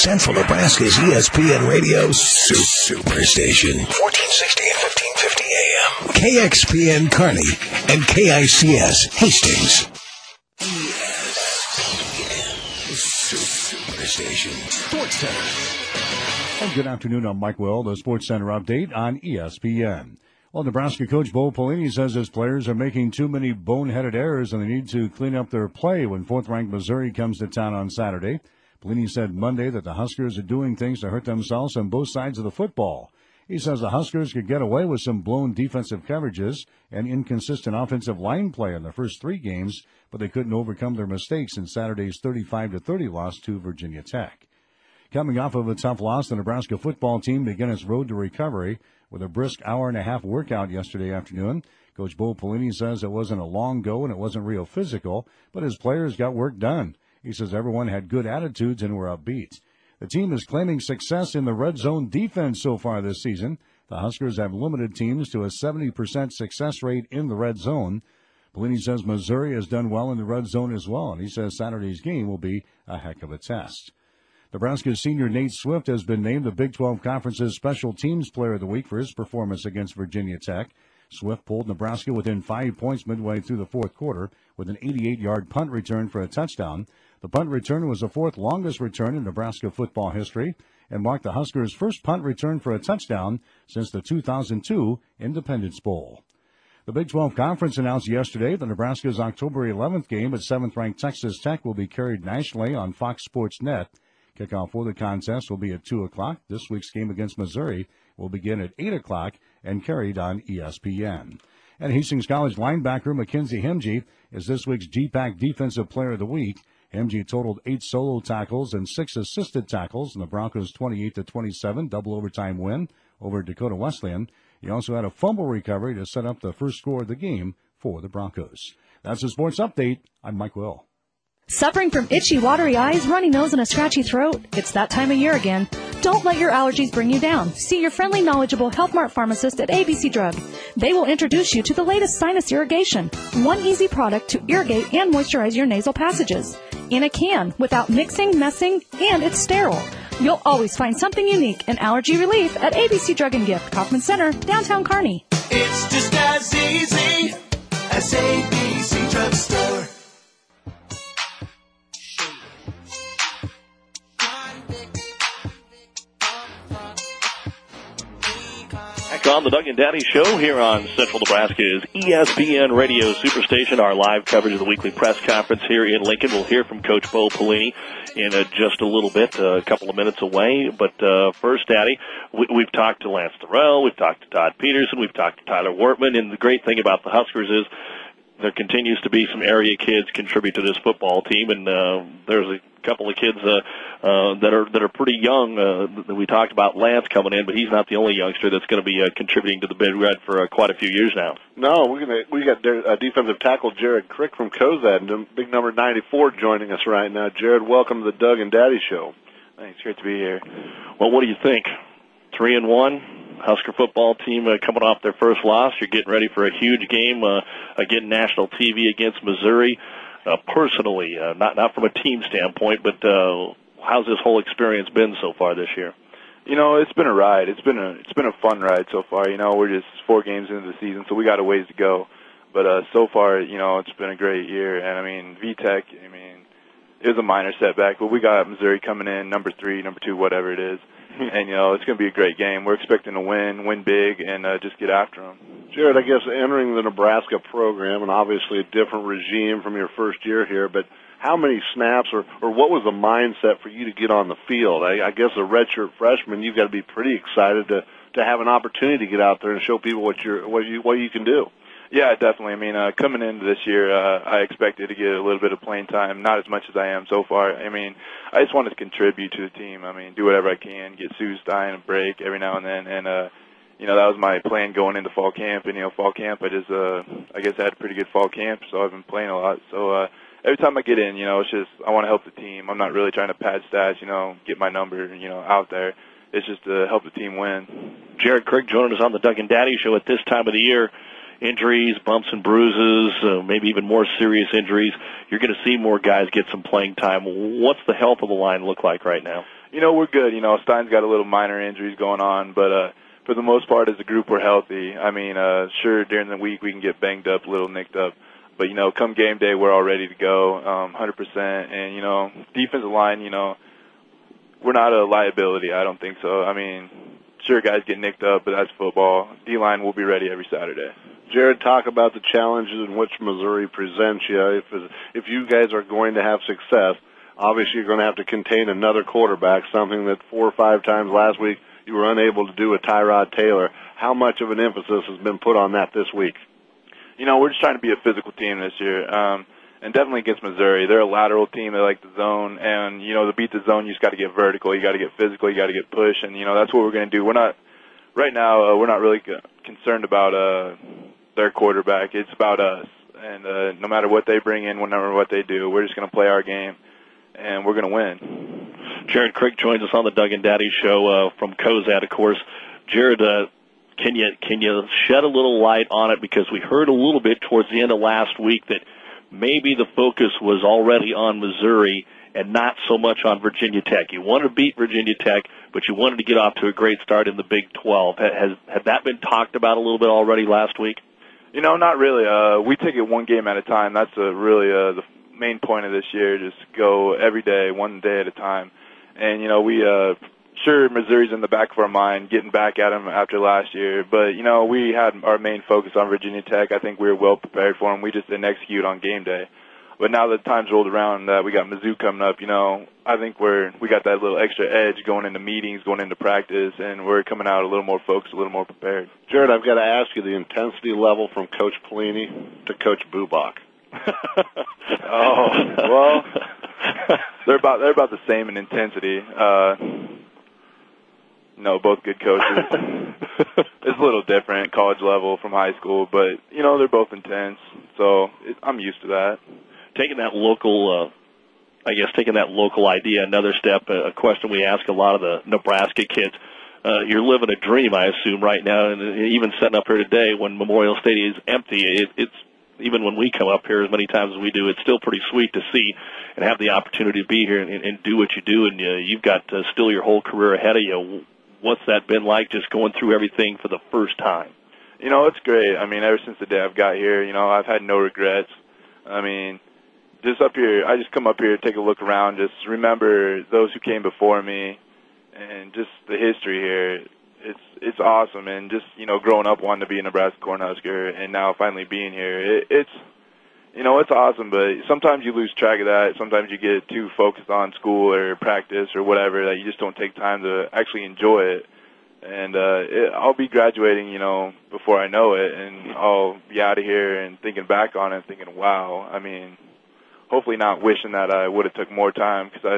Central Nebraska's ESPN Radio Superstation. 1460 and 1550 AM. KXPN Kearney and KICS Hastings. Superstation. Sports Center. And good afternoon, I'm Mike Will, the Sports Center update on ESPN. Well, Nebraska coach Bo Pelini says his players are making too many boneheaded errors and they need to clean up their play when fourth-ranked Missouri comes to town on Saturday. Pelini said Monday that the Huskers are doing things to hurt themselves on both sides of the football. He says the Huskers could get away with some blown defensive coverages and inconsistent offensive line play in the first three games, but they couldn't overcome their mistakes in Saturday's 35-30 loss to Virginia Tech. Coming off of a tough loss, the Nebraska football team began its road to recovery with a brisk hour-and-a-half workout yesterday afternoon. Coach Bo Pelini says it wasn't a long go and it wasn't real physical, but his players got work done. He says everyone had good attitudes and were upbeat. The team is claiming success in the red zone defense so far this season. The Huskers have limited teams to a 70% success rate in the red zone. Pelini says Missouri has done well in the red zone as well, and he says Saturday's game will be a heck of a test. Nebraska's senior Nate Swift has been named the Big 12 Conference's Special Teams Player of the Week for his performance against Virginia Tech. Swift pulled Nebraska within 5 points midway through the fourth quarter with an 88-yard punt return for a touchdown. The punt return was the fourth longest return in Nebraska football history and marked the Huskers' first punt return for a touchdown since the 2002 Independence Bowl. The Big 12 Conference announced yesterday that Nebraska's October 11th game at 7th-ranked Texas Tech will be carried nationally on Fox Sports Net. Kickoff for the contest will be at 2 o'clock. This week's game against Missouri will begin at 8 o'clock and carried on ESPN. And Hastings College linebacker Mackenzie Hemge is this week's GPAC Defensive Player of the Week. Hemge totaled 8 solo tackles and 6 assisted tackles in the Broncos' 28-27 double overtime win over Dakota Wesleyan. He also had a fumble recovery to set up the first score of the game for the Broncos. That's the sports update. I'm Mike Will. Suffering from itchy, watery eyes, runny nose, and a scratchy throat? It's that time of year again. Don't let your allergies bring you down. See your friendly, knowledgeable Health Mart pharmacist at ABC Drug. They will introduce you to the latest sinus irrigation, one easy product to irrigate and moisturize your nasal passages. In a can, without mixing, messing, and it's sterile. You'll always find something unique in allergy relief at ABC Drug and Gift, Kaufman Center, downtown Kearney. It's just as easy as ABC Drug Store. Back on the Doug and Daddy Show here on Central Nebraska's ESPN Radio Superstation, our live coverage of the weekly press conference here in Lincoln. We'll hear from Coach Bo Pelini in just a little bit, a couple of minutes away. But first, Daddy, we've talked to Lance Terrell, we've talked to Todd Peterson, we've talked to Tyler Wortman, and the great thing about the Huskers is there continues to be some area kids contribute to this football team, and there's a couple of kids that are pretty young. We talked about Lance coming in, but he's not the only youngster that's going to be contributing to the Big Red for quite a few years now. No, we got defensive tackle Jared Crick from Cozad, and big number 94 joining us right now. Jared, welcome to the Doug and Daddy Show. Thanks, great to be here. Well, what do you think? 3-1. Husker football team coming off their first loss. You're getting ready for a huge game, again, national TV against Missouri. Personally, not from a team standpoint, but how's this whole experience been so far this year? You know, it's been a ride. It's been a fun ride so far. You know, we're just 4 games into the season, so we got a ways to go. But so far, you know, it's been a great year. And I mean, VTech, it was a minor setback, but we got Missouri coming in, number 3, number 2, whatever it is. And, you know, it's going to be a great game. We're expecting to win big, and just get after them. Jared, I guess entering the Nebraska program, and obviously a different regime from your first year here, but how many snaps or what was the mindset for you to get on the field? I guess a redshirt freshman, you've got to be pretty excited to have an opportunity to get out there and show people what you can do. Yeah, definitely. I mean, coming into this year, I expected to get a little bit of playing time, not as much as I am so far. I mean, I just wanted to contribute to the team. I mean, do whatever I can, get Sue Stein a break every now and then, and you know, that was my plan going into fall camp. And, you know, fall camp, I guess I had a pretty good fall camp, so I've been playing a lot. So every time I get in, you know, it's just I want to help the team. I'm not really trying to pad stats, you know, get my number, you know, out there. It's just to help the team win. Jared Crick joining us on the Doug and Daddy Show at this time of the year. Injuries, bumps and bruises, maybe even more serious injuries. You're going to see more guys get some playing time. What's the health of the line look like right now? we're good. Stein's got a little minor injuries going on, but for the most part, as a group, we're healthy. I mean, sure, during the week we can get banged up, a little nicked up, but come game day, we're all ready to go, 100%. And defensive line, we're not a liability. I don't think so. I mean, sure, guys get nicked up, but that's football. D-line will be ready every Saturday. Jared, talk about the challenges in which Missouri presents you. If you guys are going to have success, obviously you're going to have to contain another quarterback, something that 4 or 5 times last week you were unable to do with Tyrod Taylor. How much of an emphasis has been put on that this week? We're just trying to be a physical team this year, and definitely against Missouri. They're a lateral team. They like the zone, and, to beat the zone, you just got to get vertical. You got to get physical. You got to get push, and, that's what we're going to do. We're not really concerned about their quarterback. It's about us, and no matter what they bring in, no matter what they do, we're just going to play our game, and we're going to win. Jared Crick joins us on the Doug and Daddy Show from Cozad, of course. Jared, can you shed a little light on it? Because we heard a little bit towards the end of last week that maybe the focus was already on Missouri and not so much on Virginia Tech. You wanted to beat Virginia Tech, but you wanted to get off to a great start in the Big 12. Has that been talked about a little bit already last week? Not really. We take it one game at a time. That's really the main point of this year. Just go every day, one day at a time. And, sure, Missouri's in the back of our mind, getting back at them after last year. But, we had our main focus on Virginia Tech. I think we were well prepared for them. We just didn't execute on game day. But now that time's rolled around, we got Mizzou coming up, I think we got that little extra edge going into meetings, going into practice, and we're coming out a little more focused, a little more prepared. Jared, I've got to ask you the intensity level from Coach Pelini to Coach Bubach. Oh, well, they're about the same in intensity. Both good coaches. It's a little different, college level from high school, but, they're both intense, so I'm used to that. Taking that local idea another step, a question we ask a lot of the Nebraska kids. You're living a dream, I assume, right now, and even sitting up here today when Memorial Stadium is empty, it's even when we come up here as many times as we do, it's still pretty sweet to see and have the opportunity to be here and do what you do, and you've got still your whole career ahead of you. What's that been like, just going through everything for the first time? It's great. I mean, ever since the day I've got here, I've had no regrets. I mean, just up here, I just come up here, take a look around, just remember those who came before me, and just the history here. It's awesome, and just growing up wanting to be a Nebraska Cornhusker, and now finally being here, it's awesome. But sometimes you lose track of that. Sometimes you get too focused on school or practice or whatever that you just don't take time to actually enjoy it. And I'll be graduating, before I know it, and I'll be out of here and thinking back on it, thinking, wow. I mean, hopefully not wishing that I would have took more time, because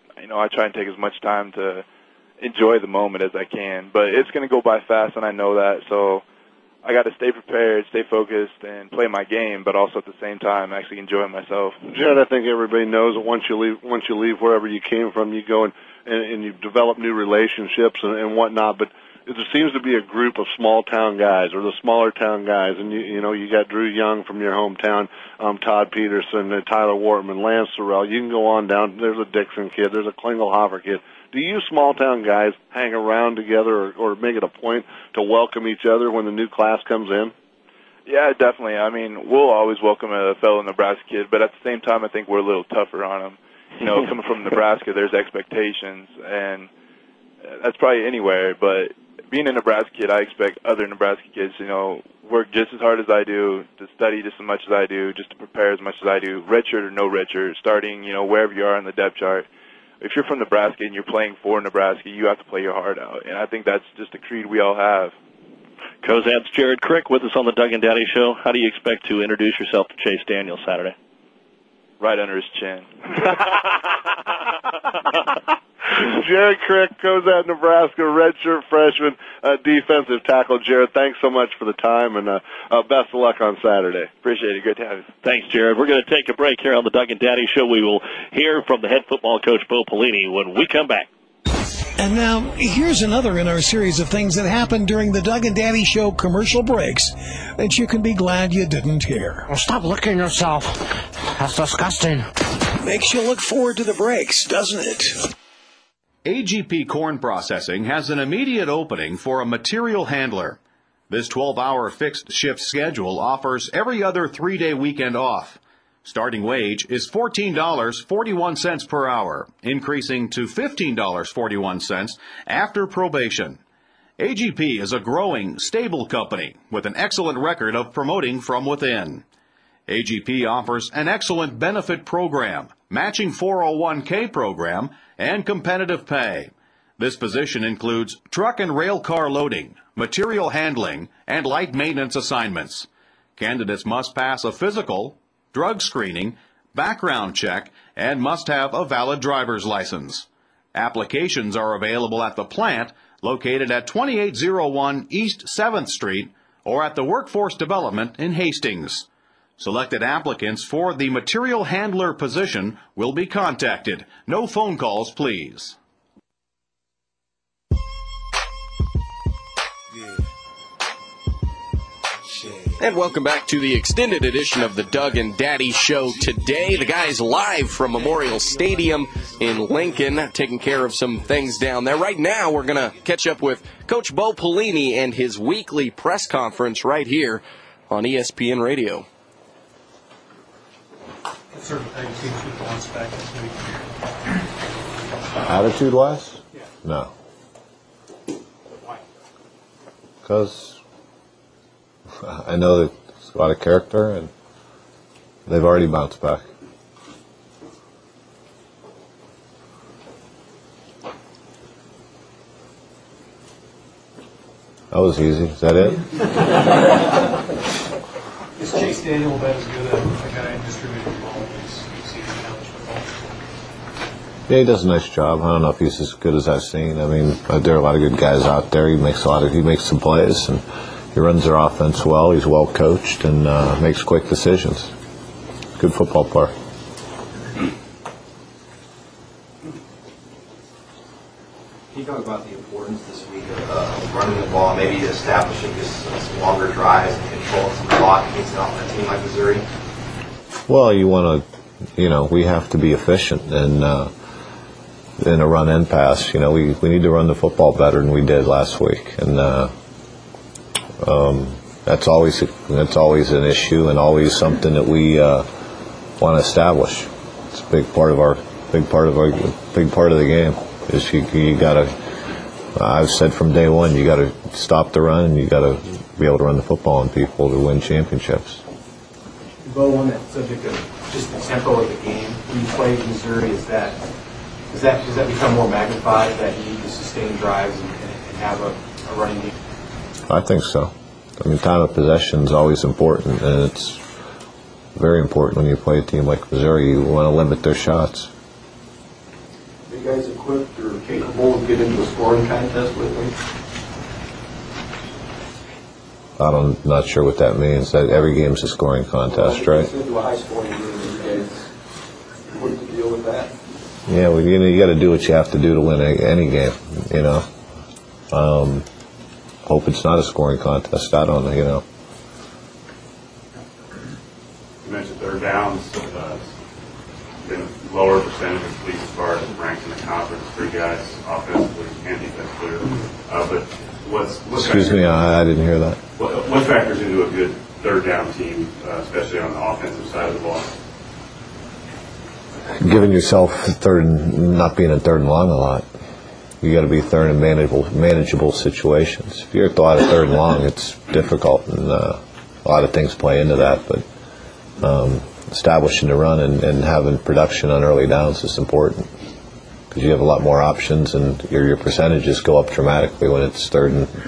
I try and take as much time to enjoy the moment as I can. But it's going to go by fast, and I know that. So I got to stay prepared, stay focused, and play my game, but also at the same time actually enjoy myself. Jared, I think everybody knows that once you leave wherever you came from, you go and you develop new relationships and whatnot. But there seems to be a group of small town guys or the smaller town guys, and you got Drew Young from your hometown, Todd Peterson, Tyler Wortman, Lance Sorrell. You can go on down. There's a Dixon kid. There's a Klingelhofer kid. Do you small town guys hang around together or make it a point to welcome each other when the new class comes in? Yeah, definitely. I mean, we'll always welcome a fellow Nebraska kid, but at the same time, I think we're a little tougher on them. Coming from Nebraska, there's expectations, and that's probably anywhere. But being a Nebraska kid, I expect other Nebraska kids, work just as hard as I do, to study just as much as I do, just to prepare as much as I do, redshirt or no redshirt, starting, wherever you are on the depth chart. If you're from Nebraska and you're playing for Nebraska, you have to play your heart out. And I think that's just a creed we all have. Cozad's Jared Crick with us on the Doug and Daddy Show. How do you expect to introduce yourself to Chase Daniel Saturday? Right under his chin. Jared Crick, Cozad, Nebraska, redshirt freshman, defensive tackle. Jared, thanks so much for the time, and best of luck on Saturday. Appreciate it. Good to have you. Thanks, Jared. We're going to take a break here on the Doug and Daddy Show. We will hear from the head football coach, Bo Pelini, when we come back. And now, here's another in our series of things that happened during the Doug and Daddy Show commercial breaks that you can be glad you didn't hear. Well, stop licking yourself. That's disgusting. Makes you look forward to the breaks, doesn't it? AGP Corn Processing has an immediate opening for a material handler. This 12-hour fixed shift schedule offers every other 3-day weekend off. Starting wage is $14.41 per hour, increasing to $15.41 after probation. AGP is a growing, stable company with an excellent record of promoting from within. AGP offers an excellent benefit program, matching 401k program, and competitive pay. This position includes truck and rail car loading, material handling, and light maintenance assignments. Candidates must pass a physical, drug screening, background check, and must have a valid driver's license. Applications are available at the plant located at 2801 East 7th Street or at the Workforce Development in Hastings. Selected applicants for the material handler position will be contacted. No phone calls, please. And welcome back to the extended edition of the Doug and Daddy Show today. The guys live from Memorial Stadium in Lincoln, taking care of some things down there. Right now, we're going to catch up with Coach Bo Pelini and his weekly press conference right here on ESPN Radio. Attitude-wise? Yeah. No. Why? Because I know that it's a lot of character, and they've already bounced back. That was easy. Is that it? Is Chase Daniel about as good a guy distributing the ball as you've seen in college football? Yeah, he does a nice job. I don't know if he's as good as I've seen. I mean, there are a lot of good guys out there. He makes some plays, and he runs their offense well. He's well coached and makes quick decisions. Good football player. Can you talk about the importance this week of running the ball, maybe establishing just some longer drives and controlling some clock against an offense team like Missouri? Well, we have to be efficient and in a run and pass. We need to run the football better than we did last week, and that's always an issue and always something that we want to establish. It's a big part of the game. Is you got to. I've said from day one, you got to stop the run and you got to be able to run the football on people to win championships. Bo, on that subject of just the tempo of the game, when you play Missouri, does that become more magnified, that you need to sustain drives and have a running game? I think so. I mean, time of possession is always important, and it's very important when you play a team like Missouri. You want to limit their shots. Are you guys equipped or capable of getting into a scoring contest with them? I'm not sure what that means. Every game's a scoring contest, right? Into a high-scoring game, you guys equipped to deal with that? Yeah, well, you got to do what you have to do to win any game. Hope it's not a scoring contest. I don't know. You mentioned third downs. Been a lower percentage, at least as far as ranked in the conference. 3 guys offensively and defensively. But excuse me, I didn't hear that. What factors into a good third down team, especially on the offensive side of the ball? Giving yourself not being in third and long a lot. You got to be third in manageable situations. If you're at the lot of third and long, it's difficult, and a lot of things play into that. But establishing the run and having production on early downs is important because you have a lot more options, and your percentages go up dramatically when it's third and 4,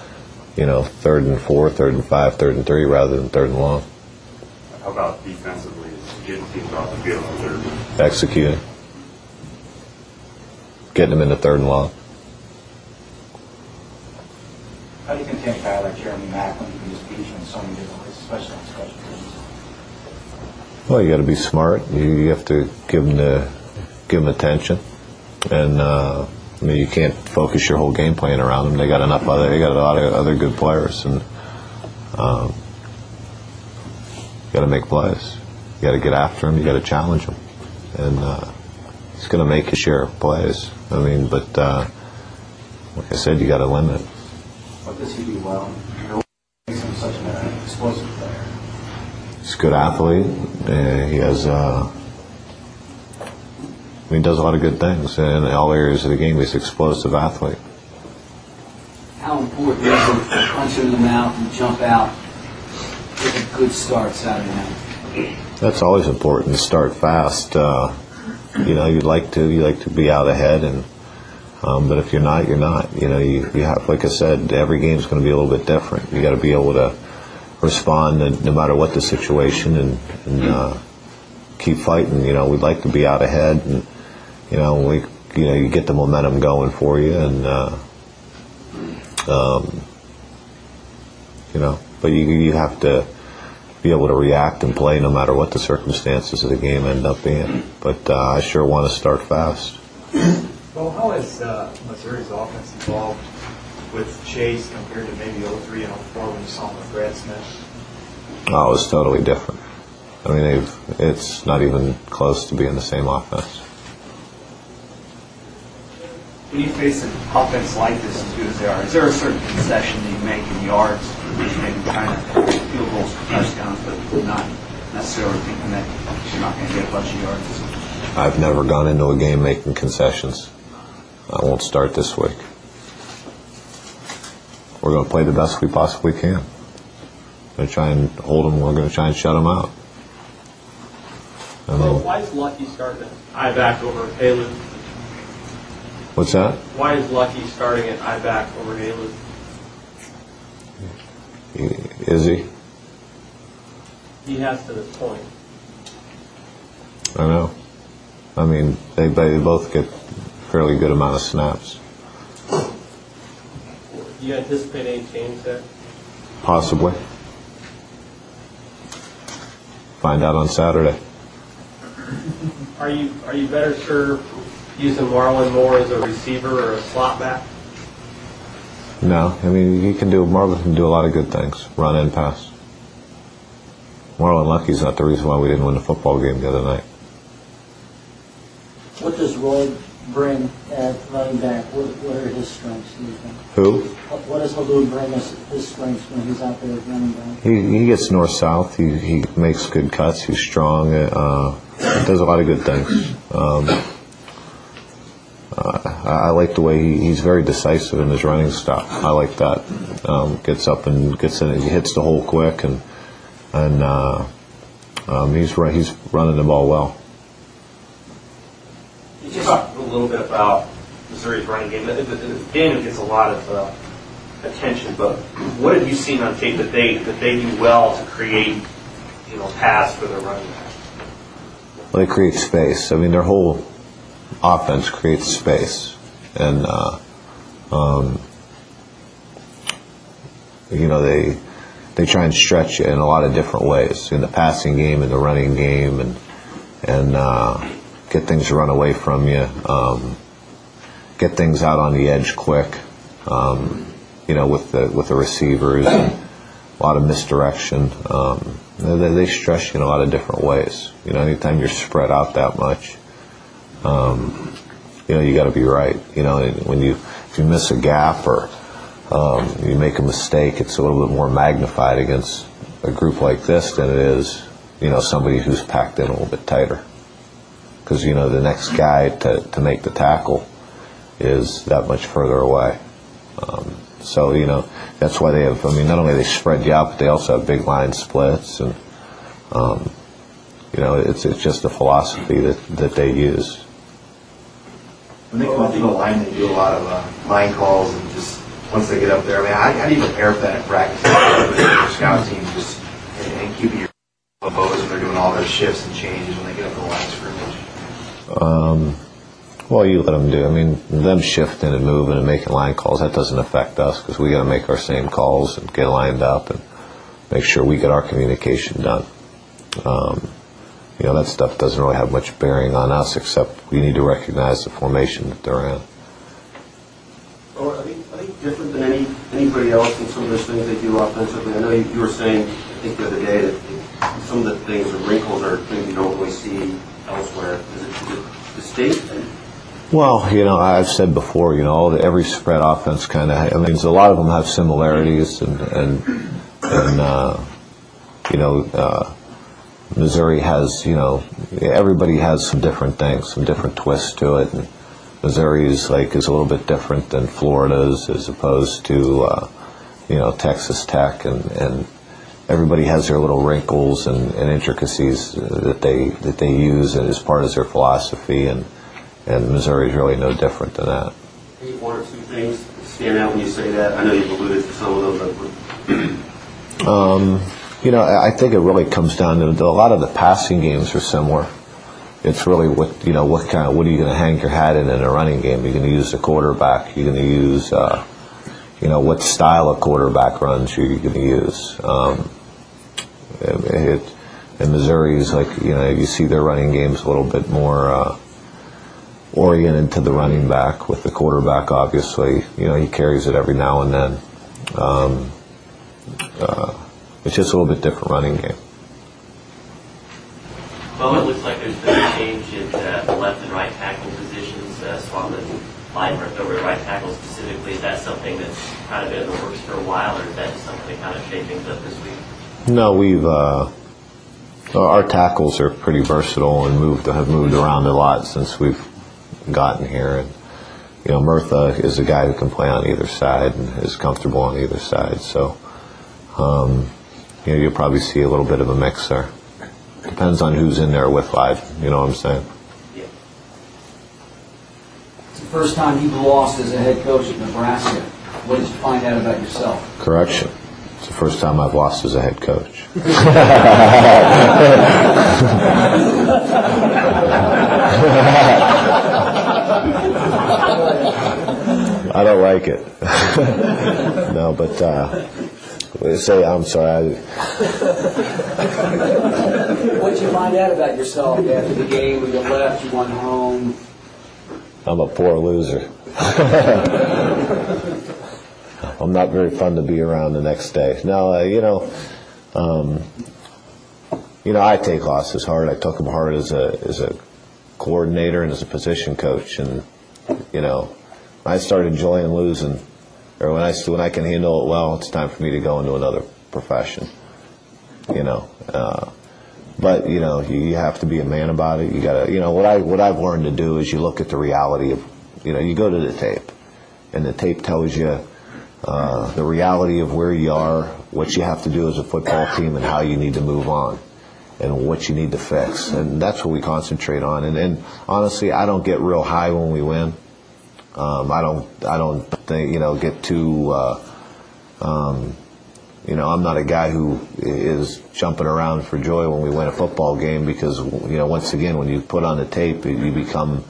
third and 5, third and 3, rather than third and long. How about defensively? Getting teams off the field on third. Executing. Getting them into third and long. How do you contain a guy like Jeremy Mack when you can just beat you in so many different ways, especially on special teams? Well, you got to be smart. You have to give them attention, and you can't focus your whole game plan around them. They got a lot of other good players, and you got to make plays. You got to get after them. You got to challenge them, and he's going to make his share of plays. I mean, but like I said, you got to limit. What does he do well? What makes him such an explosive player? He's a good athlete. He has. He does a lot of good things in all areas of the game. He's an explosive athlete. How important is it to punch in the mouth and jump out with a good start Saturday night? That's always important to start fast. You like to be out ahead, and but if you're not, you're not. You have, like I said, every game's going to be a little bit different. You got to be able to respond no matter what the situation, and keep fighting. We'd like to be out ahead, and you get the momentum going for you, and but you have to be able to react and play no matter what the circumstances of the game end up being. But I sure want to start fast. Well, how has Missouri's offense evolved with Chase compared to maybe 03 and 04 when you saw him with Brad Smith? Oh, it was totally different. I mean, it's not even close to being the same offense. When you face an offense like this, as good as they are, is there a certain concession that you make in yards, maybe trying to field goals for touchdowns, but not necessarily thinking that you're not going to get a bunch of yards? I've never gone into a game making concessions. I won't start this week. We're going to play the best we possibly can. We're going to try and hold them. We're going to try and shut them out. So why is Lucky starting at I-back over Haley? What's that? Why is Lucky starting at I-back over Haley? Is he? He has to this point. I know. I mean, they both get fairly good amount of snaps. Do you anticipate any change there? Possibly. Find out on Saturday. Are you better served using Marlon more as a receiver or a slot back? No, I mean Marlon can do a lot of good things, run and pass. Marlon Lucky's not the reason why we didn't win the football game the other night. What does Roy bring at running back? What are his strengths, do you think? Who? What does Halou bring as his strengths when he's out there running back? He gets north-south. He makes good cuts. He's strong. He does a lot of good things. I like the way he's very decisive in his running style. I like that. Gets up and gets in. He hits the hole quick, and he's running the ball well. You talked a little bit about Missouri's running game. Daniel gets a lot of attention, but what have you seen on tape that they do well to create, paths for their running back? Well, they create space. I mean, their whole offense creates space, and they try and stretch it in a lot of different ways in the passing game, in the running game, and get things to run away from you, get things out on the edge quick, with the receivers, and a lot of misdirection. They stress you in a lot of different ways. Anytime you're spread out that much, you got to be right. If you miss a gap or you make a mistake, it's a little bit more magnified against a group like this than it is, somebody who's packed in a little bit tighter. Because the next guy to make the tackle is that much further away. So that's why they have. I mean, not only they spread you out, but they also have big line splits, and it's just a philosophy that they use. When they come up to the line, they do a lot of line calls, and just once they get up there, I mean, how do you prepare for that in practice? Your scout team and keeping your elbows when they're doing all their shifts and changes when they get up to the line scrimmage. Well, you let them do. I mean, them shifting and moving and making line calls, that doesn't affect us because we got to make our same calls and get lined up and make sure we get our communication done. That stuff doesn't really have much bearing on us, except we need to recognize the formation that they're in. Well, are they different than anybody else in some of those things they do offensively? I know you were saying, I think the other day, that some of the things, the wrinkles are things you don't really see elsewhere? Is it the state? Well, I've said before, every spread offense kind of, a lot of them have similarities, and Missouri has, everybody has some different things, some different twists to it. And Missouri is a little bit different than Florida's, as opposed to, Texas Tech, and everybody has their little wrinkles and intricacies that they use as part of their philosophy, and Missouri is really no different than that. Any one or two things stand out when you say that? I know you've alluded to some of them, but I think it really comes down to a lot of the passing games are similar. It's really what are you going to hang your hat in a running game? You're going to use the quarterback. You're going to use what style of quarterback runs you're going to use. In Missouri is you see their running games a little bit more oriented to the running back, with the quarterback obviously he carries it every now and then. It's just a little bit different running game. Well, it looks like there's been a change at the left and right tackle positions. Swatman Leibert over right tackle specifically. Is that something that's kind of been in the works for a while, or is that just something to kind of shake things up this week? No, our tackles are pretty versatile and have moved around a lot since we've gotten here. And Murtha is a guy who can play on either side and is comfortable on either side. So you'll probably see a little bit of a mix there. Depends on who's in there with live. You know what I'm saying? Yeah. It's the first time you've lost as a head coach at Nebraska. What did you find out about yourself? Correction. It's the first time I've lost as a head coach. I don't like it. No, but I'm sorry. What did you find out about yourself after the game when you left, you went home? I'm a poor loser. I'm not very fun to be around the next day. No, I take losses hard. I took them hard as a coordinator and as a position coach, and I started enjoying losing, or when I can handle it well, it's time for me to go into another profession. But you have to be a man about it. You gotta, what I've learned to do is you look at the reality of, you go to the tape, and the tape tells you the reality of where you are, what you have to do as a football team, and how you need to move on, and what you need to fix, and that's what we concentrate on. And honestly, I don't get real high when we win. I don't think get too. I'm not a guy who is jumping around for joy when we win a football game, because once again, when you put on the tape, you become,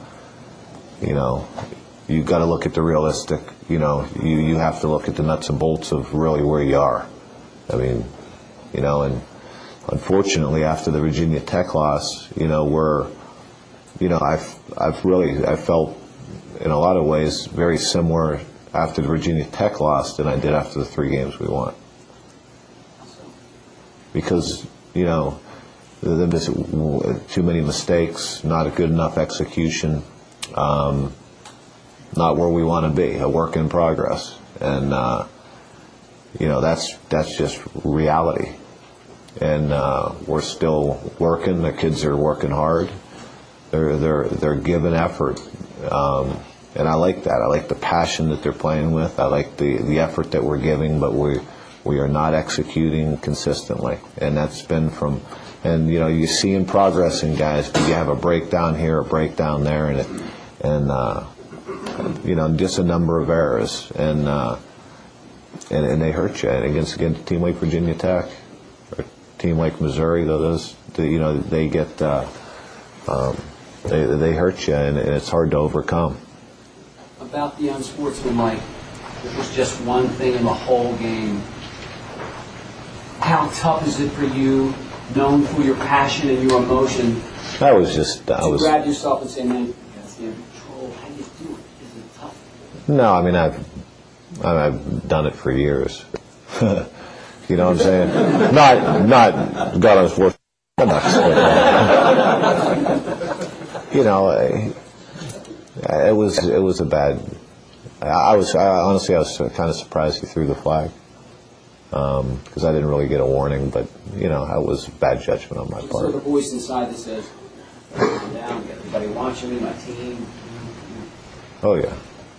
you've got to look at the realistic. You have to look at the nuts and bolts of really where you are. I mean, and unfortunately, after the Virginia Tech loss, I felt in a lot of ways very similar after the Virginia Tech loss than I did after the 3 games we won. Because, too many mistakes, not a good enough execution, not where we want to be, a work in progress. And, that's just reality. And we're still working. The kids are working hard. They're giving effort. And I like that. I like the passion that they're playing with. I like the effort that we're giving, but we are not executing consistently. And that's been and you see in progress in guys, but you have a breakdown here, a breakdown there, and just a number of errors, and they hurt you. And against a team like Virginia Tech, or a team like Missouri, they get they hurt you, and it's hard to overcome. About the unsportsmanlike, it was just one thing in the whole game. How tough is it for you, known for your passion and your emotion, grab yourself and say, man, you got to stay in control? How do you do it? Is it tough? No, I mean, I've done it for years. You know what I'm saying? Not God on sports. it was a bad. Honestly, I was kind of surprised he threw the flag because I didn't really get a warning, but it was bad judgment on my part. Sort of a voice inside that says, "I'm down, got everybody watching me, my team." Oh yeah.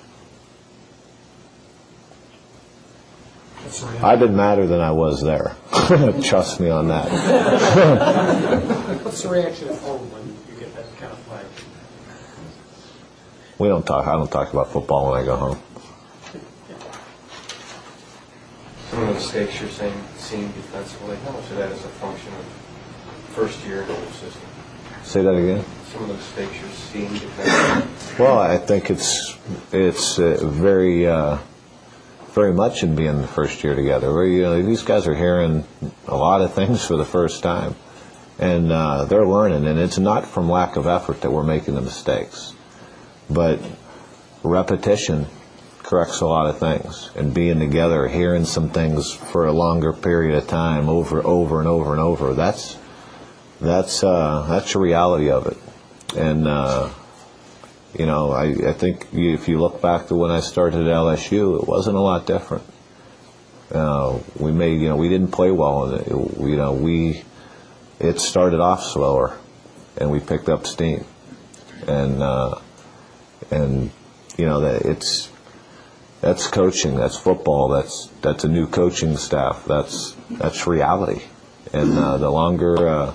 I've been madder than I was there. Trust me on that. What's the reaction at home when you get that kind of flag? I don't talk about football when I go home. Some of the mistakes you're seeing defensively, how much of that is a function of first year in the new system? Say that again. Some of the mistakes you're seeing defensively. Well, I think it's very much in being the first year together. Where these guys are hearing a lot of things for the first time, and they're learning. And it's not from lack of effort that we're making the mistakes, but repetition corrects a lot of things. And being together, hearing some things for a longer period of time, over and over and over. That's the reality of it. And I think if you look back to when I started at LSU, it wasn't a lot different. We didn't play well, and it started off slower, and we picked up steam, that's coaching, that's football, that's a new coaching staff, that's reality, and the longer,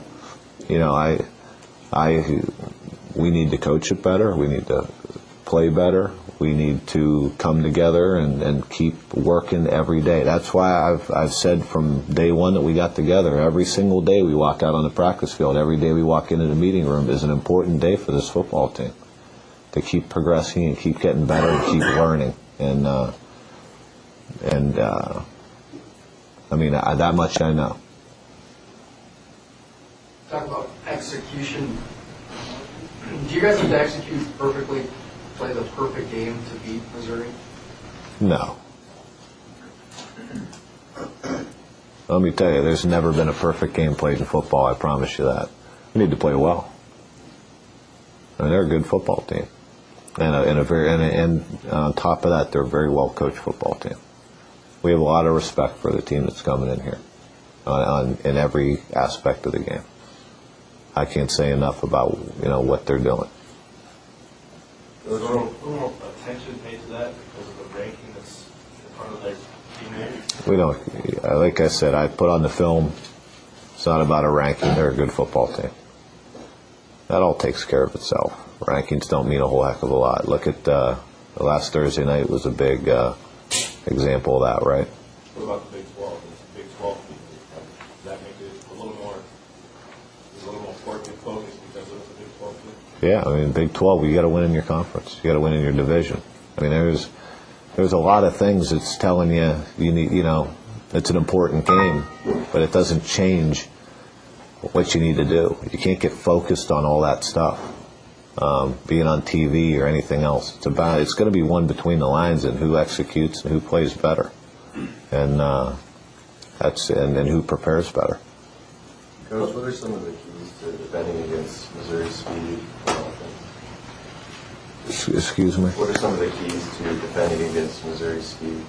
we need to coach it better. We need to play better. We need to come together and keep working every day. That's why I've said from day one that we got together. Every single day we walk out on the practice field, every day we walk into the meeting room is an important day for this football team to keep progressing and keep getting better and keep learning. That much I know. Talk about execution. Do you guys have to execute perfectly, play the perfect game to beat Missouri? No. Let me tell you, there's never been a perfect game played in football, I promise you that. We need to play well. They're a good football team. And on top of that, they're a very well-coached football team. We have a lot of respect for the team that's coming in here in every aspect of the game. I can't say enough about what they're doing. There's a little attention paid to that because of the ranking that's in front of their teammates. We don't. Like I said, I put on the film. It's not about a ranking. They're a good football team. That all takes care of itself. Rankings don't mean a whole heck of a lot. Look at the last Thursday night was a big example of that, right? What about the Big 12? Does the Big 12 does that make it a little more focused because of the Big 12 team? Yeah, Big 12, you got to win in your conference. You got to win in your division. There's a lot of things that's telling you need. It's an important game, but it doesn't change what you need to do. You can't get focused on all that stuff, being on TV or anything else. It's going to be one between the lines and who executes and who plays better, and and who prepares better. Coach, what are some of the keys to defending against Missouri's speed? Excuse me? What are some of the keys to defending against Missouri's speed?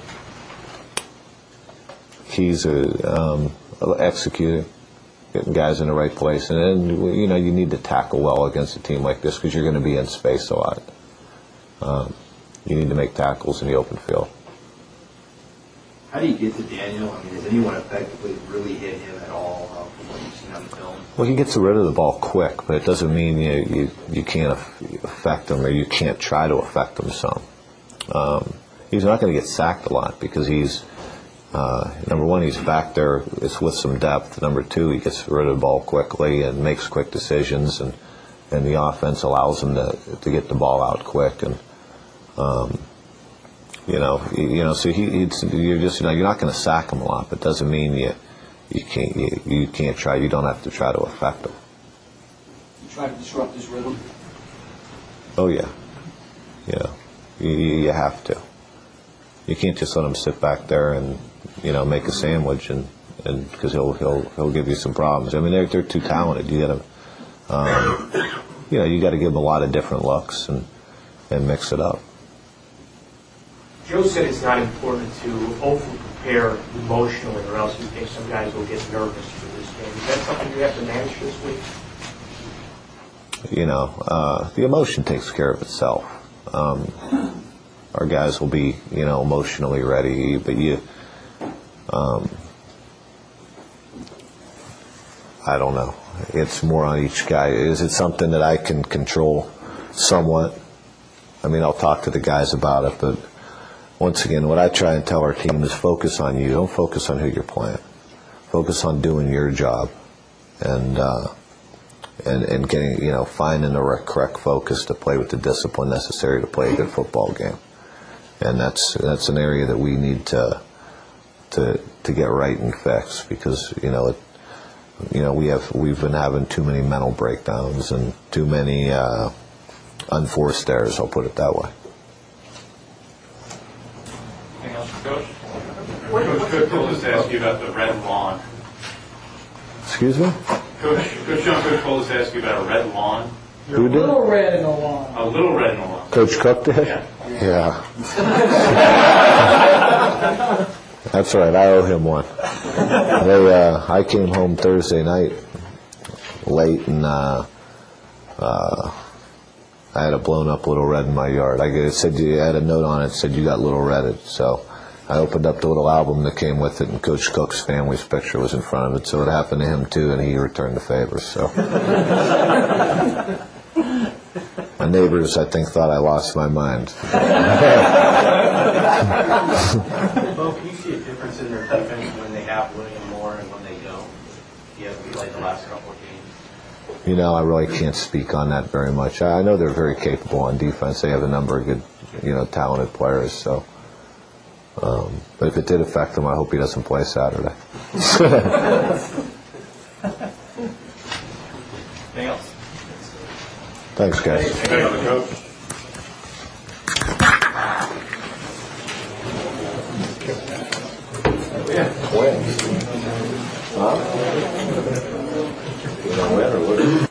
Keys are executing, getting guys in the right place. And then, you need to tackle well against a team like this because you're going to be in space a lot. You need to make tackles in the open field. How do you get to Daniel? Has anyone effectively really hit him at all from what you've seen on the film? Well, he gets rid of the ball quick, but it doesn't mean you can't affect him or you can't try to affect him some. He's not going to get sacked a lot because he's, number one, he's back there. It's with some depth. Number two, he gets rid of the ball quickly and makes quick decisions, and the offense allows him to get the ball out quick. And so you're not going to sack him a lot, but it doesn't mean you can't try. You don't have to try to affect him. You try to disrupt his rhythm? Oh yeah, you have to. You can't just let him sit back there and make a sandwich and because he'll give you some problems. They're too talented. You got to you got to give them a lot of different looks and mix it up. Joe said it's not important to over-prepare emotionally, or else you think some guys will get nervous for this game. Is that something you have to manage this week? The emotion takes care of itself. Our guys will be, emotionally ready, but I don't know. It's more on each guy. Is it something that I can control somewhat? I mean, I'll talk to the guys about it, but once again, what I try and tell our team is focus on you. Don't focus on who you're playing. Focus on doing your job and getting, finding the correct focus to play with the discipline necessary to play a good football game. And that's an area that we need to get right and fix, because we've been having too many mental breakdowns and too many unforced errors. I'll put it that way. Anything else, Coach? Coach, we'll just ask you about the red lawn. Excuse me? Coach John Cook told us to ask you about a red lawn. Who did? A little red in the lawn. A little red in the lawn. Coach Cook did? Yeah. That's right. I owe him one. I came home Thursday night late, and I had a blown up Little Red in my yard. It said you had a note on it that said you got Little Redded. So I opened up the little album that came with it, and Coach Cook's family's picture was in front of it. So it happened to him too, and he returned the favor. So my neighbors, I think, thought I lost my mind. Bo, can you see a difference in their defense when they have William Moore and when they don't? You have to be like the last couple of games. I really can't speak on that very much. I know they're very capable on defense. They have a number of good, talented players. So, but if it did affect him, I hope he doesn't play Saturday. Anything else? Thanks, guys. Anything else, Coach? Win. Huh? Win or lose?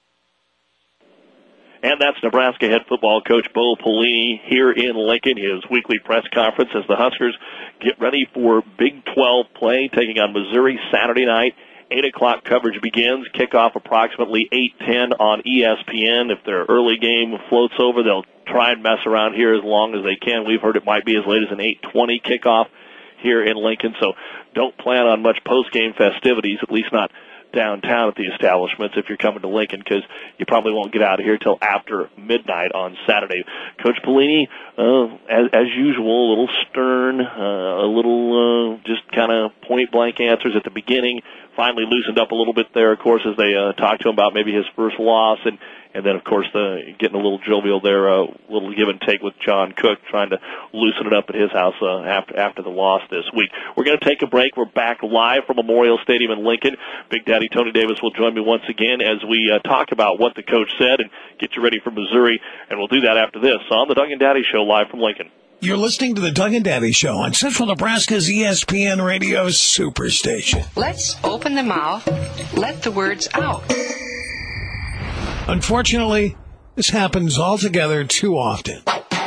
And that's Nebraska head football coach Bo Pelini here in Lincoln, his weekly press conference as the Huskers get ready for Big 12 play, taking on Missouri Saturday night. 8 o'clock coverage begins, kickoff approximately 8:10 on ESPN. If their early game floats over, they'll try and mess around here as long as they can. We've heard it might be as late as an 8:20 kickoff here in Lincoln, so don't plan on much post-game festivities, at least not downtown at the establishments if you're coming to Lincoln, because you probably won't get out of here till after midnight on Saturday. Coach Pelini, as usual, a little stern, a little just kind of point-blank answers at the beginning. Finally loosened up a little bit there, of course, as they talked to him about maybe his first loss, and then, of course, getting a little jovial there, a little give and take with John Cook, trying to loosen it up at his house after the loss this week. We're going to take a break. We're back live from Memorial Stadium in Lincoln. Big Daddy Tony Davis will join me once again as we talk about what the coach said and get you ready for Missouri, and we'll do that after this on the Doug and Daddy Show live from Lincoln. You're listening to the Doug and Daddy Show on Central Nebraska's ESPN Radio Superstation. Let's open the mouth, let the words out. Unfortunately, this happens altogether too often.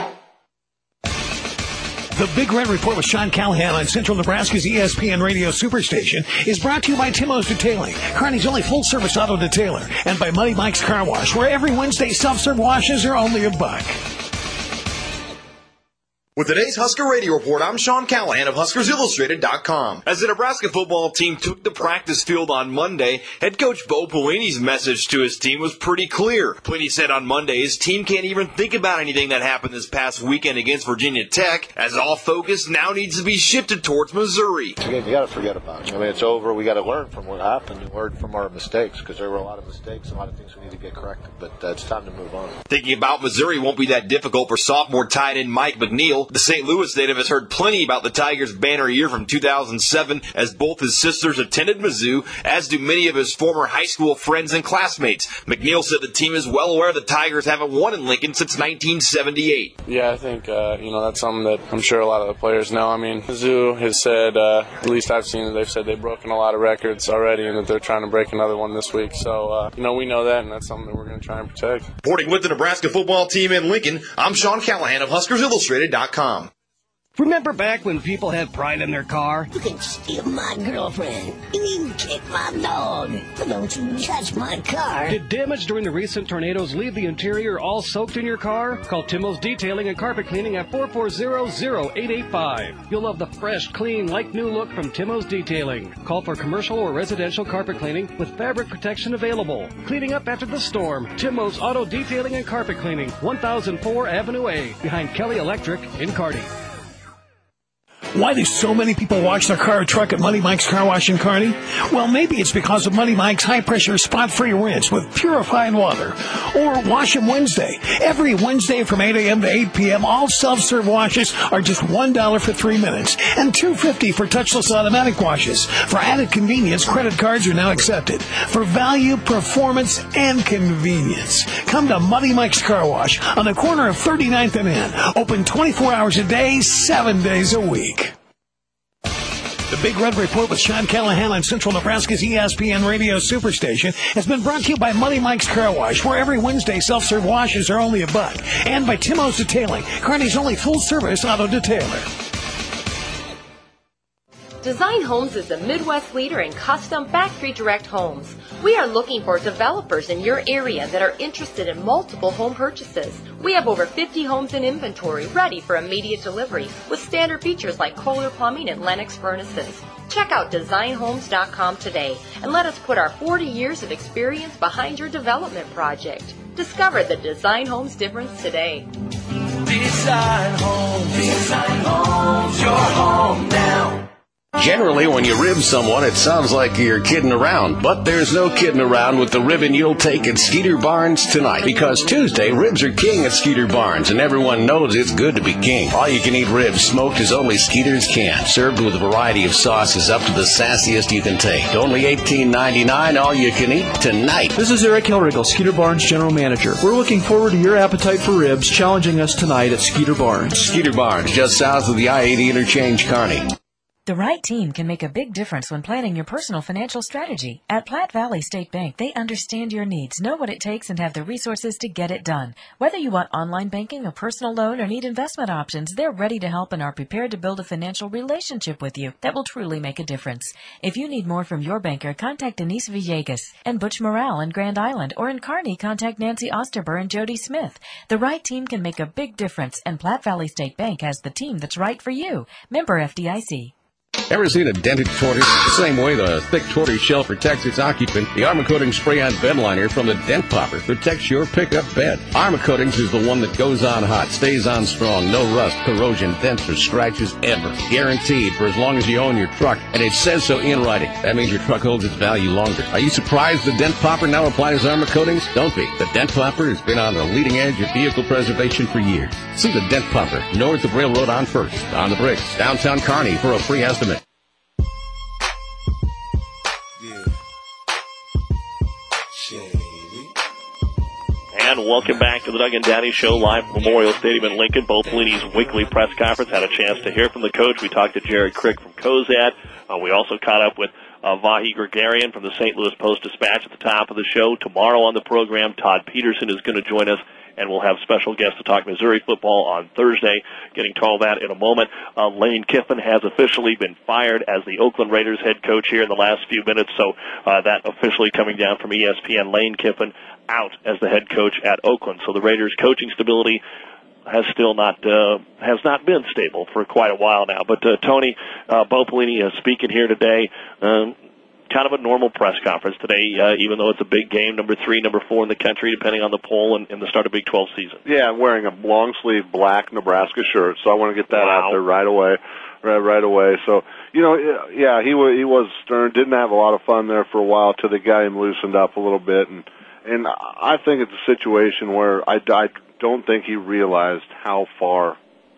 The Big Red Report with Sean Callahan on Central Nebraska's ESPN Radio Superstation is brought to you by Timo's Detailing, Kearney's only full-service auto detailer, and by Muddy Mike's Car Wash, where every Wednesday self-serve washes are only $1. With today's Husker Radio Report, I'm Sean Callahan of HuskersIllustrated.com. As the Nebraska football team took the practice field on Monday, head coach Bo Pelini's message to his team was pretty clear. Pelini said on Monday his team can't even think about anything that happened this past weekend against Virginia Tech, as all focus now needs to be shifted towards Missouri. Again, you got to forget about it. I mean, it's over. We got to learn from what happened and learn from our mistakes, because there were a lot of mistakes, a lot of things we need to get corrected. But it's time to move on. Thinking about Missouri won't be that difficult for sophomore tight end Mike McNeil. Mizzou. The St. Louis native has heard plenty about the Tigers' banner year from 2007, as both his sisters attended Mizzou, as do many of his former high school friends and classmates. McNeil said the team is well aware the Tigers haven't won in Lincoln since 1978. Yeah, I think, that's something that I'm sure a lot of the players know. I mean, Mizzou has said, at least I've seen it, they've said they've broken a lot of records already and that they're trying to break another one this week. So, we know that, and that's something that we're going to try and protect. Reporting with the Nebraska football team in Lincoln, I'm Sean Callahan of HuskersIllustrated.com. Remember back when people had pride in their car? You can steal my girlfriend. You can kick my dog. But don't you touch my car. Did damage during the recent tornadoes leave the interior all soaked in your car? Call Timo's Detailing and Carpet Cleaning at 440-0885. You'll love the fresh, clean, like-new look from Timo's Detailing. Call for commercial or residential carpet cleaning with fabric protection available. Cleaning up after the storm. Timo's Auto Detailing and Carpet Cleaning, 1004 Avenue A, behind Kelly Electric in Kearney. Why do so many people wash their car or truck at Money Mike's Car Wash in Kearney? Well, maybe it's because of Money Mike's high-pressure spot-free rinse with purified water. Or Wash 'em Wednesday. Every Wednesday from 8 a.m. to 8 p.m., all self-serve washes are just $1 for 3 minutes and $2.50 for touchless automatic washes. For added convenience, credit cards are now accepted. For value, performance, and convenience, come to Money Mike's Car Wash on the corner of 39th and N. Open 24 hours a day, 7 days a week. The Big Red Report with Sean Callahan on Central Nebraska's ESPN Radio Superstation has been brought to you by Money Mike's Car Wash, where every Wednesday self-serve washes are only $1, and by Timo's Detailing, Kearney's only full-service auto detailer. Design Homes is the Midwest leader in custom factory direct homes. We are looking for developers in your area that are interested in multiple home purchases. We have over 50 homes in inventory ready for immediate delivery with standard features like Kohler Plumbing and Lennox furnaces. Check out designhomes.com today and let us put our 40 years of experience behind your development project. Discover the Design Homes difference today. Design Homes, your home now. Generally, when you rib someone, it sounds like you're kidding around. But there's no kidding around with the ribbon you'll take at Skeeter Barnes tonight. Because Tuesday, ribs are king at Skeeter Barnes, and everyone knows it's good to be king. All-you-can-eat ribs smoked as only Skeeters can. Served with a variety of sauces up to the sassiest you can take. Only $18.99, all you can eat tonight. This is Eric Hillriggel, Skeeter Barnes General Manager. We're looking forward to your appetite for ribs, challenging us tonight at Skeeter Barnes. Skeeter Barnes, just south of the I-80 interchange, Kearney. The right team can make a big difference when planning your personal financial strategy. At Platte Valley State Bank, they understand your needs, know what it takes, and have the resources to get it done. Whether you want online banking, a personal loan, or need investment options, they're ready to help and are prepared to build a financial relationship with you that will truly make a difference. If you need more from your banker, contact Denise Villegas and Butch Morale in Grand Island, or in Kearney, contact Nancy Osterber and Jody Smith. The right team can make a big difference, and Platte Valley State Bank has the team that's right for you. Member FDIC. Ever seen a dented tortoise? The same way the thick tortoise shell protects its occupant, the Armor Coatings Spray-On Bed Liner from the Dent Popper protects your pickup bed. Armor Coatings is the one that goes on hot, stays on strong, no rust, corrosion, dents, or scratches ever. Guaranteed for as long as you own your truck, and it says so in writing. That means your truck holds its value longer. Are you surprised the Dent Popper now applies Armor Coatings? Don't be. The Dent Popper has been on the leading edge of vehicle preservation for years. See the Dent Popper north of Railroad on First, on the Bricks, downtown Kearney for a free estimate. And welcome back to the Doug and Daddy Show live from Memorial Stadium in Lincoln. Bo Pelini's weekly press conference. Had a chance to hear from the coach. We talked to Jerry Crick from Cozad. We also caught up with Vahi Gregorian from the St. Louis Post-Dispatch at the top of the show. Tomorrow on the program, Todd Peterson is going to join us, and we'll have special guests to talk Missouri football on Thursday. Getting to all that in a moment. Lane Kiffin has officially been fired as the Oakland Raiders head coach here in the last few minutes, so that officially coming down from ESPN. Lane Kiffin out as the head coach at Oakland. So the Raiders' coaching stability has not been stable for quite a while now. But Tony, Bo Pelini is speaking here today. Kind of a normal press conference today, even though it's a big game, number 3, number 4 in the country, depending on the poll in the start of Big 12 season. Yeah, I'm wearing a long-sleeve black Nebraska shirt, so I want to get that out there right away. Right away. So, yeah, he was stern, didn't have a lot of fun there for a while till they got him loosened up a little bit. And I think it's a situation where I don't think he realized how far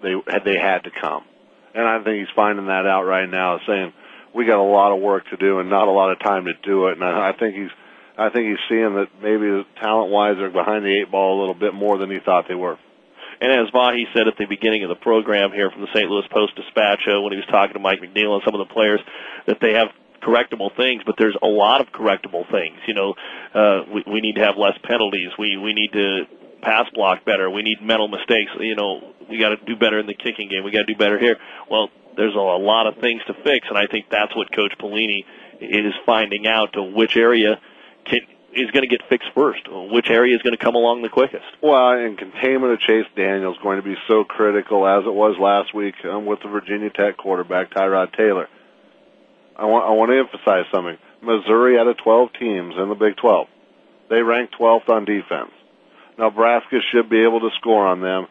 they had to come. And I think he's finding that out right now, saying we got a lot of work to do and not a lot of time to do it. And I think he's seeing that maybe talent-wise they're behind the eight ball a little bit more than he thought they were. And as Vahi said at the beginning of the program here from the St. Louis Post-Dispatch when he was talking to Mike McNeil and some of the players, that they have correctable things, but there's a lot of correctable things. You know, we need to have less penalties. We need to pass block better. We need mental mistakes. You know, we got to do better in the kicking game. We got to do better here. Well, there's a lot of things to fix, and I think that's what Coach Pelini is finding out, to which area is going to get fixed first, which area is going to come along the quickest. Well, and containment of Chase Daniel is going to be so critical, as it was last week with the Virginia Tech quarterback, Tyrod Taylor. I want to emphasize something. Missouri out of 12 teams in the Big 12, they ranked 12th on defense. Now, Nebraska should be able to score on them,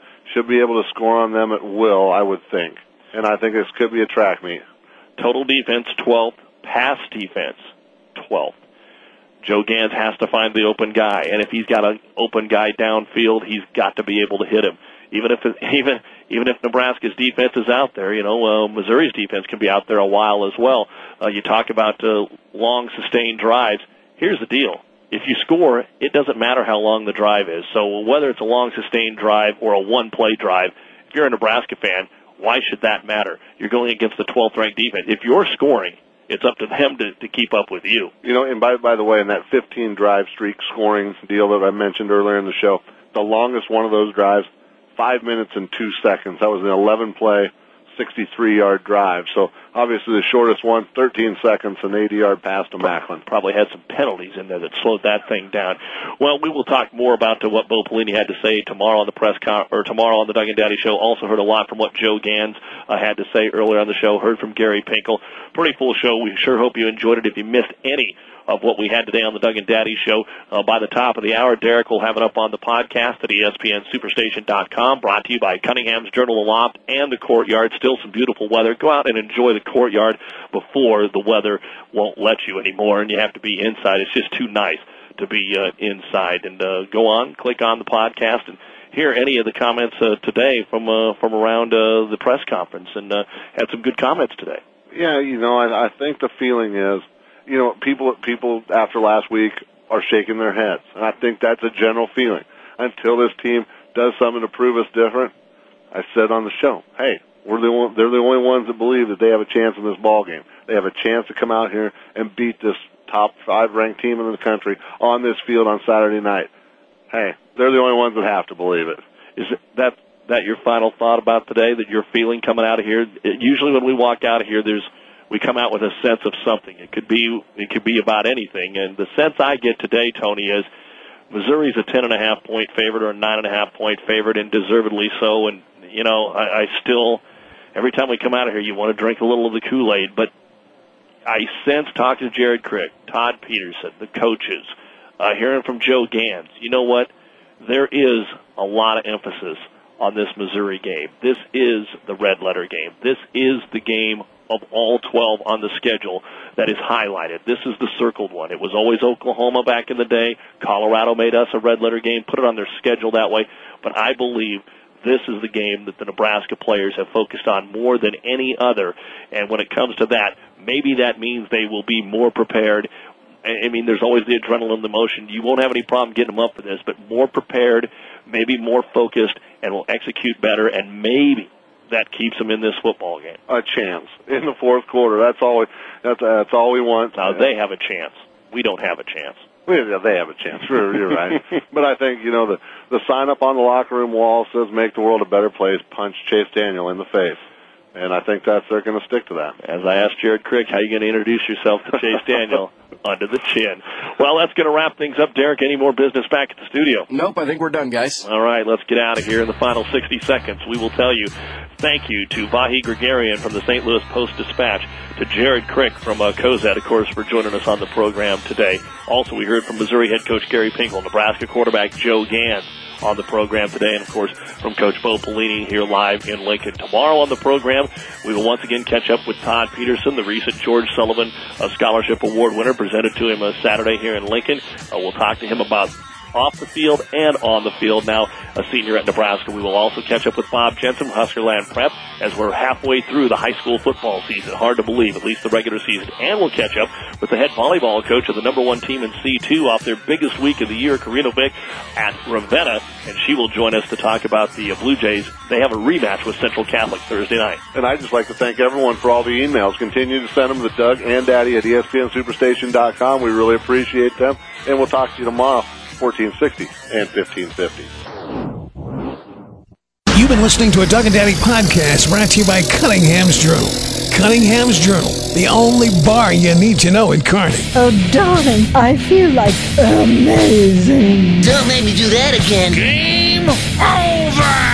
at will, I would think. And I think this could be a track meet. Total defense, 12th. Pass defense, 12th. Joe Gans has to find the open guy, and if he's got an open guy downfield, he's got to be able to hit him. Even if Nebraska's defense is out there, you know, Missouri's defense can be out there a while as well. You talk about long, sustained drives. Here's the deal. If you score, it doesn't matter how long the drive is. So whether it's a long, sustained drive or a one-play drive, if you're a Nebraska fan, why should that matter? You're going against the 12th-ranked defense. If you're scoring, it's up to them to keep up with you. You know, and by the way, in that 15-drive streak scoring deal that I mentioned earlier in the show, the longest one of those drives, 5 minutes and 2 seconds. That was an 11-play, 63-yard drive. So obviously the shortest one, 13 seconds, an 80-yard pass to Macklin. Probably had some penalties in there that slowed that thing down. Well, we will talk more about what Bo Pelini had to say tomorrow on the tomorrow on the Doug and Daddy Show. Also heard a lot from what Joe Gans had to say earlier on the show. Heard from Gary Pinkel. Pretty full show. We sure hope you enjoyed it. If you missed any of what we had today on the Doug and Daddy Show, by the top of the hour, Derek will have it up on the podcast at ESPNSuperstation.com, brought to you by Cunningham's Journal of Loft and the Courtyard. Still some beautiful weather. Go out and enjoy the Courtyard before the weather won't let you anymore and you have to be inside. It's just too nice to be inside. And go on, click on the podcast, and hear any of the comments today from around the press conference, and had some good comments today. Yeah, you know, I think the feeling is, you know, people after last week are shaking their heads, and I think that's a general feeling. Until this team does something to prove us different, I said on the show, hey, they're the only ones that believe that they have a chance in this ball game. They have a chance to come out here and beat this top 5 ranked team in the country on this field on Saturday night. Hey, they're the only ones that have to believe it. Is that your final thought about today, that you're feeling coming out of here? Usually when we walk out of here, we come out with a sense of something. It could be about anything. And the sense I get today, Tony, is Missouri's a 10.5-point favorite or a 9.5-point favorite, and deservedly so. And, you know, I still, every time we come out of here, you want to drink a little of the Kool-Aid. But I sense, talking to Jared Crick, Todd Peterson, the coaches, hearing from Joe Gans, you know what? There is a lot of emphasis on this Missouri game. This is the red letter game. This is the game of all 12 on the schedule that is highlighted. This is the circled one. It was always Oklahoma back in the day. Colorado made us a red letter game, put it on their schedule that way. But I believe this is the game that the Nebraska players have focused on more than any other. And when it comes to that, maybe that means they will be more prepared. I mean, there's always the adrenaline, the emotion. You won't have any problem getting them up for this, but more prepared, maybe more focused, and will execute better, and maybe that keeps them in this football game. A chance in the fourth quarter. That's all we want. Now, they have a chance. We don't have a chance. Yeah, they have a chance. You're right. But I think, you know, the sign up on the locker room wall says "Make the world a better place." Punch Chase Daniel in the face. And I think they're going to stick to that. As I asked Jared Crick, how are you going to introduce yourself to Chase Daniel? Under the chin. Well, that's going to wrap things up. Derek, any more business back at the studio? Nope, I think we're done, guys. All right, let's get out of here. In the final 60 seconds, we will tell you thank you to Vahi Gregorian from the St. Louis Post-Dispatch, to Jared Crick from Cozad, of course, for joining us on the program today. Also, we heard from Missouri head coach Gary Pinkel, Nebraska quarterback Joe Gans on the program today, and, of course, from Coach Bo Pelini here live in Lincoln. Tomorrow on the program, we will once again catch up with Todd Peterson, the recent George Sullivan Scholarship Award winner, presented to him Saturday here in Lincoln. We'll talk to him about off the field and on the field, now a senior at Nebraska. We will also catch up with Bob Jensen from Huskerland Prep as we're halfway through the high school football season. Hard to believe, at least the regular season. And we'll catch up with the head volleyball coach of the number 1 team in C2 off their biggest week of the year, Karina Vick, at Ravenna, and she will join us to talk about the Blue Jays. They have a rematch with Central Catholic Thursday night. And I'd just like to thank everyone for all the emails. Continue to send them to Doug and Daddy at ESPNSuperstation.com. We really appreciate them. And we'll talk to you tomorrow, 1460 and 1550. You've been listening to a Doug and Daddy podcast brought to you by Cunningham's Journal. Cunningham's Journal, the only bar you need to know in Kearney. Oh, darling, I feel like amazing. Don't make me do that again. Game over!